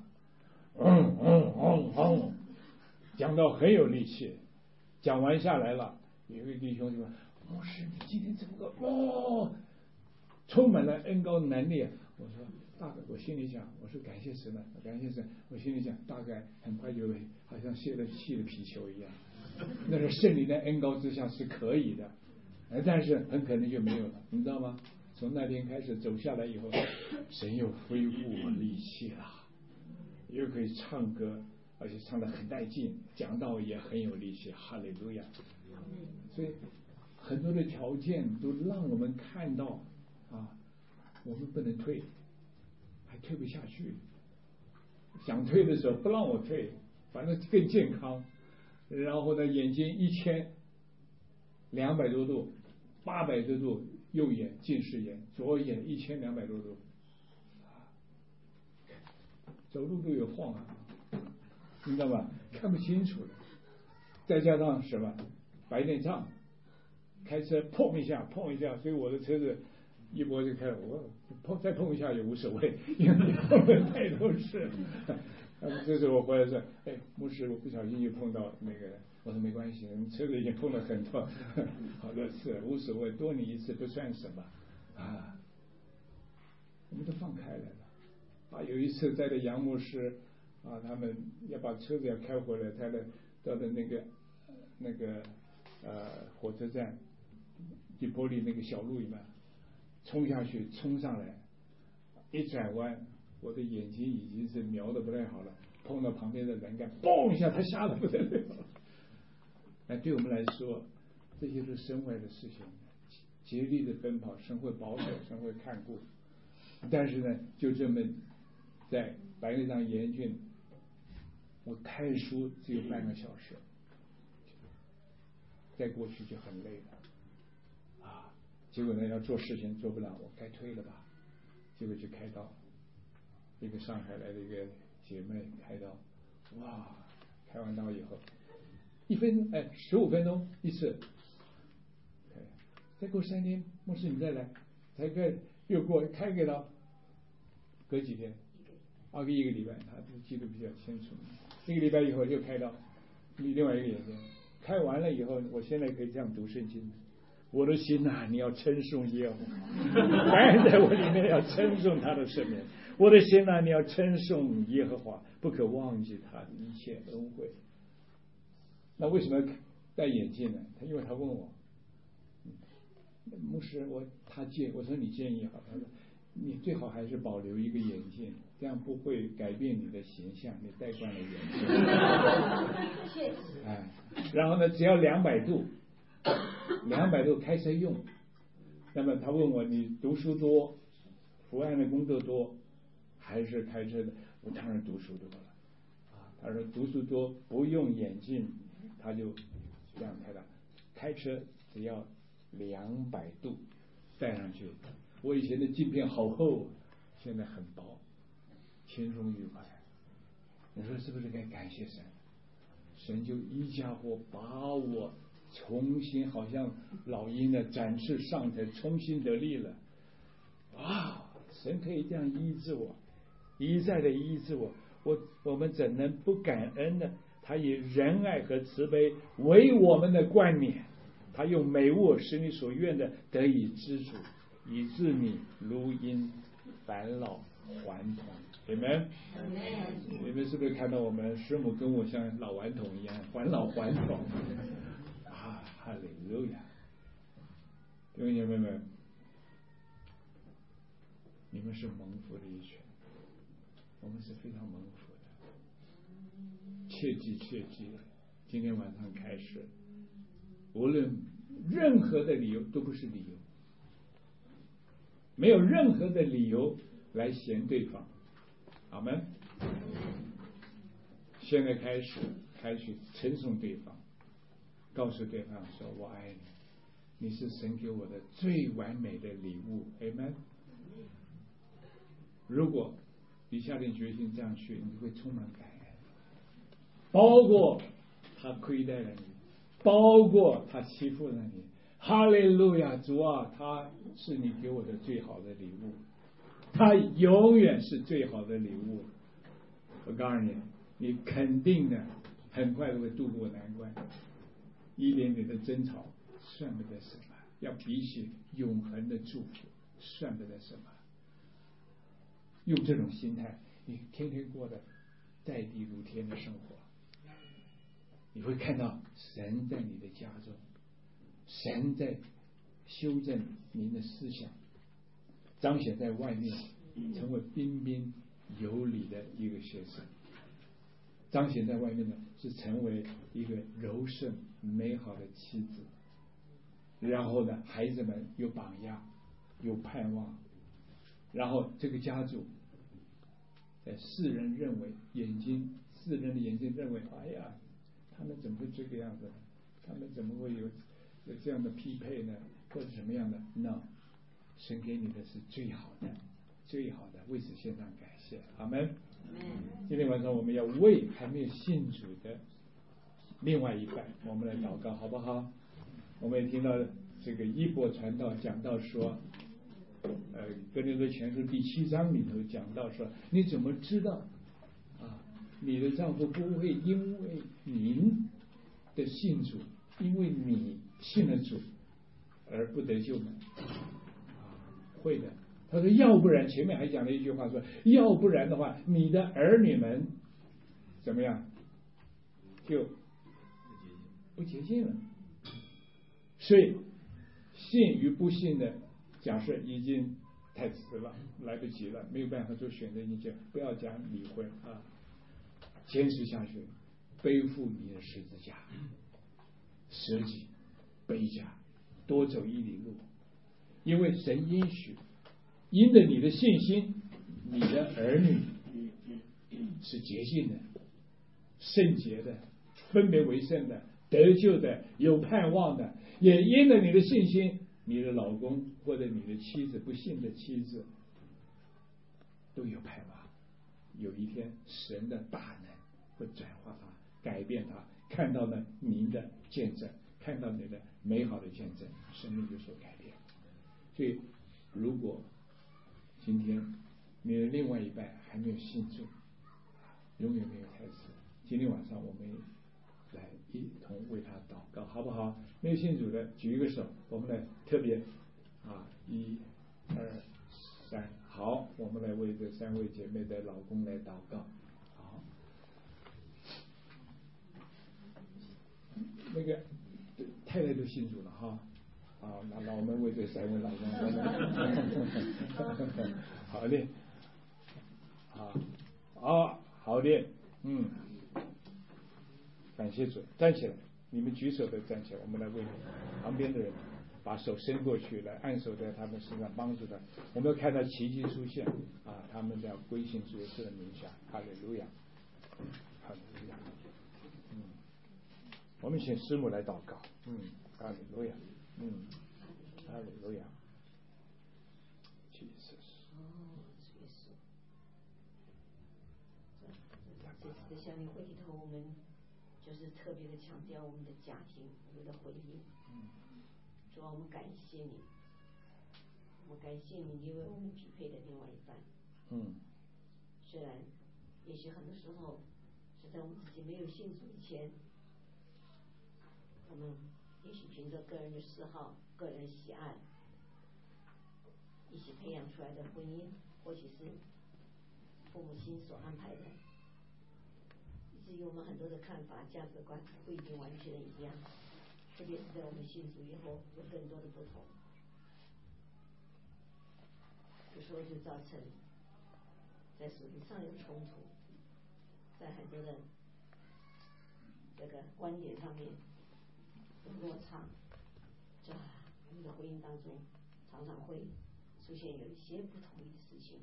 讲到很有力气。讲完下来了，有一位弟兄就说：“牧师，你今天怎么个充满了恩膏能力啊？”我说：“大概我心里想，我说感谢神了，感谢神。我心里想，大概很快就会好像泄了气的皮球一样。那是圣灵的恩膏之下是可以的，但是很可能就没有了，你知道吗？从那天开始走下来以后，神又恢复我力气了，又可以唱歌，而且唱得很带劲，讲道也很有力气，哈利路亚。所以很多的条件都让我们看到我们不能退，还退不下去。想退的时候不让我退，反正更健康。然后呢，眼睛1200多度，800多度，右眼近视眼，左眼1200多度，走路都有晃你知道吧？看不清楚了。再加上什么白内障，开车碰一下，所以我的车子一波就开了，我再碰一下也无所谓，因为你碰的太多次。这时候我回来说：“牧师，我不小心又碰到那个。”我说：“没关系，你车子已经碰了很多好多次，无所谓，多你一次不算什么我们都放开来了。有一次在的杨牧师他们要把车子要开回来，他到的那个火车站底波里那个小路里面，冲下去，冲上来，一转弯，我的眼睛已经是瞄的不太好了，碰到旁边的栏杆，嘣一下，他吓得不得了。对我们来说，这些是身外的事情，竭力的奔跑，神会保守，神会看顾。但是呢，就这么在白内障严峻，我看书只有半个小时，再过去就很累了结果呢，要做事情做不了，我该退了吧。结果去开刀，一个上海来的一个姐妹开刀，开完刀以后15分钟一次，再过3天，牧师你再来，又过开个刀，隔几天，1个礼拜，他记得比较清楚。1个礼拜以后又开刀，另外一个眼睛，开完了以后，我现在可以这样读圣经：我的心你要称颂耶和华，凡在我里面要称颂他的圣名。我的心你要称颂耶和华，不可忘记他的一切恩惠。那为什么戴眼镜呢？因为他问我，牧师，我说你建议好，他说你最好还是保留一个眼镜，这样不会改变你的形象，你戴惯了眼镜。然后呢，只要200度开车用。那么他问我，你读书多，伏案的工作多，还是开车的？我当然读书多了。他说读书多不用眼镜，他就这样开车只要200度戴上去。我以前的镜片好厚，现在很薄，轻松愉快。你说是不是该感谢神？神就一家伙把我重新好像老鹰的展翅上腾，重新得力了。哇！神可以这样医治我，一再的医治我，我们怎能不感恩呢？他以仁爱和慈悲为我们的冠冕，他用美物使你所愿的得以知足，以致你如鹰返老还童。你们是不是看到我们师母跟我像老顽童一样返老还童啊？哈利路亚！弟兄姐妹们，你们是蒙福的一群，我们是非常蒙福的。切记切记，今天晚上开始，无论任何的理由都不是理由，没有任何的理由来嫌对方。阿们。现在开始称颂对方，告诉对方说我爱你，你是神给我的最完美的礼物。阿们。如果你下定决心这样去，你会充满感恩，包括他亏待了你，包括他欺负了你。哈利路亚！主啊，他是你给我的最好的礼物，他永远是最好的礼物。我告诉你，你肯定的很快会度过难关，一点点的争吵算不得什么，要比起永恒的祝福算不得什么。用这种心态，你天天过得在地如天的生活，你会看到神在你的家中，神在修正您的思想，彰显在外面，成为彬彬有礼的一个学生，彰显在外面的是成为一个柔顺美好的妻子。然后呢，孩子们有榜样，有盼望，然后这个家族在世人的眼睛认为，哎呀，他们怎么会这个样子呢？他们怎么会有这样的匹配呢？或者什么样的 ？No， 神给你的是最好的，最好的，为此献上感谢。阿们。今天晚上我们要为还没有信主的另外一半，我们来祷告，好不好？我们也听到这个一波传道讲到说，哥林多前书第7章里头讲到说，你怎么知道啊，你的丈夫不会因为您的信主，因为你信了主而不得救呢？会的。他说要不然，前面还讲了一句话说，要不然的话，你的儿女们怎么样就不洁净了。所以信与不信的假设已经太迟了，来不及了，没有办法做选择，意见不要讲离婚啊，坚持下去，背负你的十字架，舍己背家，多走1里路，因为神应许，因着你的信心，你的儿女是洁净的、圣洁的、分别为圣的、得救的、有盼望的，也因着你的信心，你的老公或者你的妻子，不信的妻子都有盼望。有一天神的大能会转化他，改变他，看到了您的见证，看到你的美好的见证，生命就所改变。所以如果今天你的另外一半还没有信主，永远没有开始，今天晚上我们来一同为他祷告，好不好？没有信主的举一个手，我们来特别1、2、3，好，我们来为这3位姐妹的老公来祷告。好，那个太太都信主了哈。那我们为这3位老公，好的，好的，感谢主，站起来，你们举手的站起来，我们来为旁边的人把手伸过去，来按手在他们身上，帮助他。我们要看到奇迹出现他们要归信主耶稣的名下，哈利路亚，哈利路亚。我们请师母来祷告，哈利路亚，哈利路亚。 这次的向你回头，我们就是特别的强调我们的家庭，我们的婚姻。主啊，我们感谢你，我们感谢你，因为我们匹配的另外一半。虽然也许很多时候是在我们自己没有信主以前，我们也许凭着个人的嗜好、个人喜爱，一起培养出来的婚姻，或许是父母亲所安排的，以至于我们很多的看法、价值观不一定完全的一样，特别是在我们信主以后，有更多的不同，有时候就造成在属灵上有冲突，在很多的这个观点上面有落差，这我们的婚姻当中常常会出现有一些不同意的事情。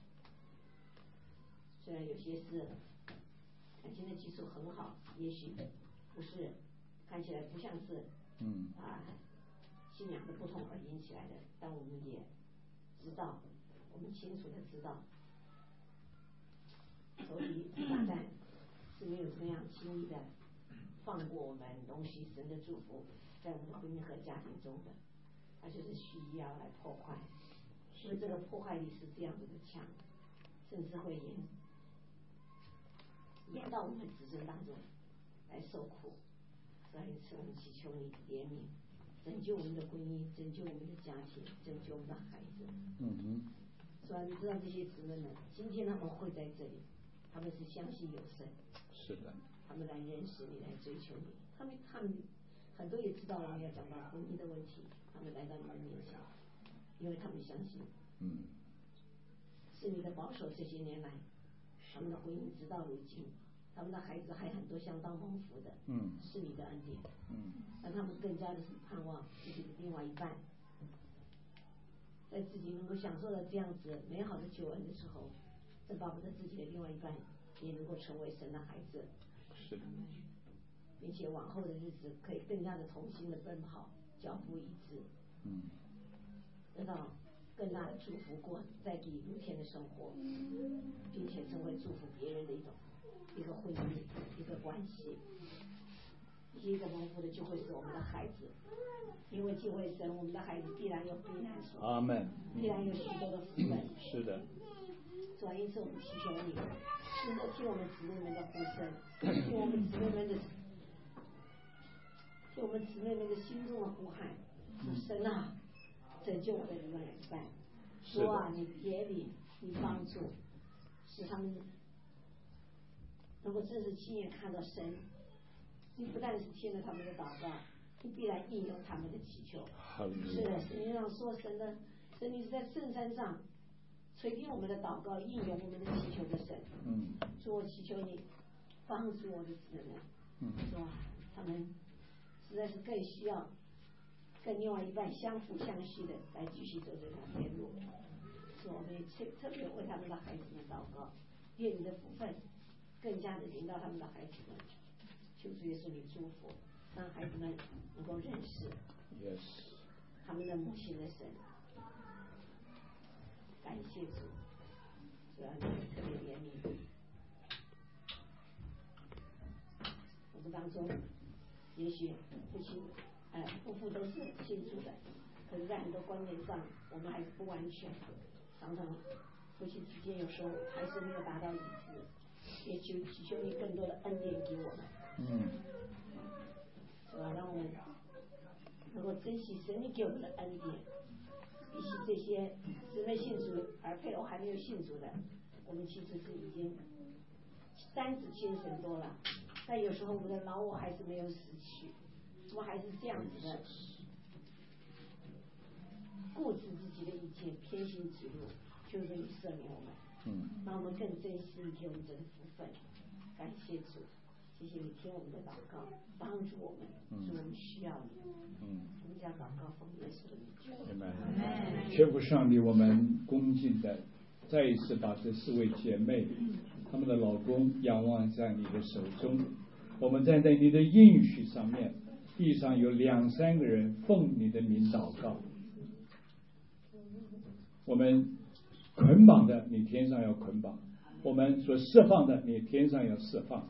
虽然有些是感情的基础很好，也许不是看起来不像是信仰的不同而引起来的，但我们也知道，我们清楚的知道，仇敌撒旦是没有这么样轻易的放过我们容许神的祝福在我们的婚姻和家庭中的，他就是蓄意要来破坏，因为这个破坏力是这样子的强，甚至会延到我们子孙当中来受苦。所以我们祈求你怜悯，拯救我们的婚姻，拯救我们的家庭，拯救我们的孩子。所以你知道这些姊妹们，今天他们会在这里，他们是相信有神， 是的， 他们来认识你，来追求你。他们很多也知道我们要讲到婚姻的问题，他们来到你的面前，因为他们相信，是你的保守这些年来，他们的婚姻直到如今，他们的孩子还很多相当蒙福的，是你的恩典，让他们更加的是盼望自己的另外一半，在自己能够享受到这样子美好的救恩的时候，真巴不得自己的另外一半也能够成为神的孩子， 是的， 并且往后的日子可以更加的同心的奔跑，脚步一致，得到更大的祝福，过在地如天的生活，并且成为祝福别人的一个婚姻，一个关系。一个蒙福的就会是我们的孩子，因为敬畏神，我们的孩子必然有避难所， 阿门， 必然有许多的福分。 是的， 主啊，因此我们祈求你，是的，听我们姊妹们的呼声，听我们姊妹们的，听我们姊妹们的心中的呼喊，说神啊，拯救我的另外一半，主啊，你怜悯，你帮助，使他们能够真是亲眼看到神。你不但是听了他们的祷告，你必然应用他们的祈求。是的，圣经上说神你是在圣山上垂听我们的祷告，应用我们的祈求的神。主，我祈求你帮助我的子民，是吧？他们实在是更需要跟另外一半相辅相惜的来继续走这条天路。是我们也特别为他们的孩子们祷告，愿你的福分更加的临到他们的孩子们。求主耶稣你祝福，让孩子们能够认识他们的母亲的神。感谢主，主啊，你特别怜悯。我们当中也许夫妇都是信主的，可是在很多观念上我们还是不完全，常常夫妻之间有时候还是没有达到一致，也祈求你更多的恩典给我们。是吧？让我们能够珍惜神你给我们的恩典，比起这些姊妹信主而配偶还没有信主的，我们其实是已经单子亲神多了，但有时候我们的老我还是没有死去，我们还是这样子的固执自己的意见，偏行己路，求主你赦免我们，让我们更珍惜你给我们这个福分。感谢主，谢谢你听我们的祷告，帮助我们，是我们需要你。我们将祷告奉耶稣的名求。 天父上帝，我们恭敬的再一次把这4位姐妹他们的老公仰望在你的手中，我们站在你的应许上面，地上有2、3个人奉你的名祷告，我们捆绑的你天上要捆绑，我们所释放的你天上要释放，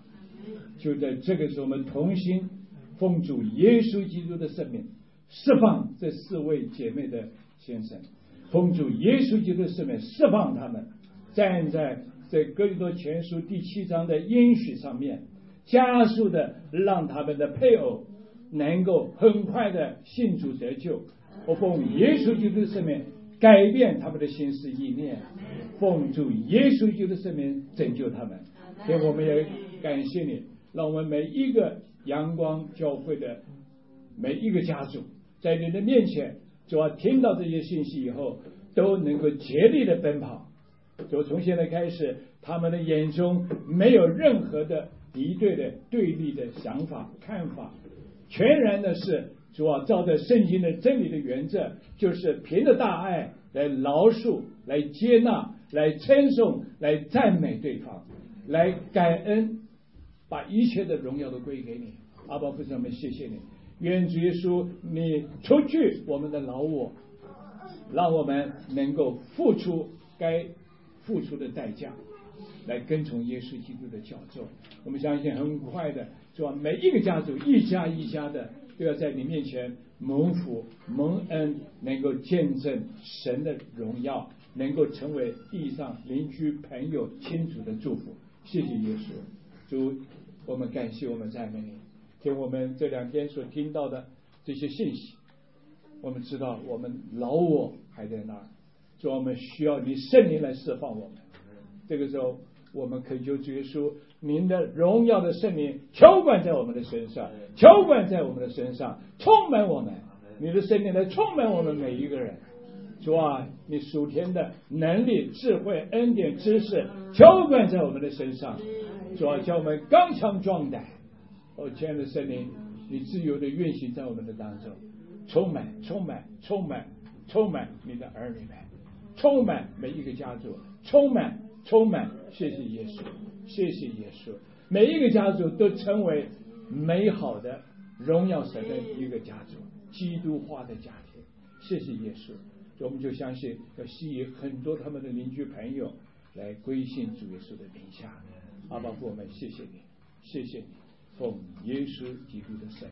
就在这个时候，我们同心奉主耶稣基督的圣名，释放这4位姐妹的先生，奉主耶稣基督的圣名释放他们，站在这哥林多前书第7章的应许上面，加速的让他们的配偶能够很快的信主得救。我奉耶稣基督的圣名改变他们的心思意念，奉主耶稣基督的圣名拯救他们。所以我们也感谢你，让我们每一个阳光教会的每一个家族在你的面前，主要听到这些信息以后都能够竭力的奔跑。就从现在开始，他们的眼中没有任何的敌对的对立的想法看法，全然的是主要照着圣经的真理的原则，就是凭着大爱来饶恕，来接纳，来称颂，来赞美对方，来感恩，把一切的荣耀都归给你。阿爸父神，我们谢谢你，愿主耶稣你除去我们的老我，让我们能够付出该付出的代价，来跟从耶稣基督的教诲。我们相信很快的，主啊，每一个家族一家一家的都要在你面前蒙福蒙恩，能够见证神的荣耀，能够成为地上邻居朋友亲属的祝福。谢谢耶稣，主，我们感谢我们赞美你。听我们这2天所听到的这些信息，我们知道我们老我还在那儿，主，我们需要你圣灵来释放我们。这个时候我们恳求主耶稣，您的荣耀的圣灵浇灌在我们的身上，浇灌在我们的身上，充满我们，你的圣灵来充满我们每一个人。主啊，你属天的能力智慧恩典知识浇灌在我们的身上，主啊，叫我们刚强壮胆。亲爱的圣灵，你自由的运行在我们的当中，充满充满充满充满你的儿女们，充满每一个家族，充满充满。谢谢耶稣，谢谢耶稣，每一个家族都成为美好的荣耀神的一个家族，基督化的家庭。谢谢耶稣，我们就相信要吸引很多他们的邻居朋友来归信主耶稣的名下。阿爸父，我们谢谢你，谢谢你，奉耶稣基督的圣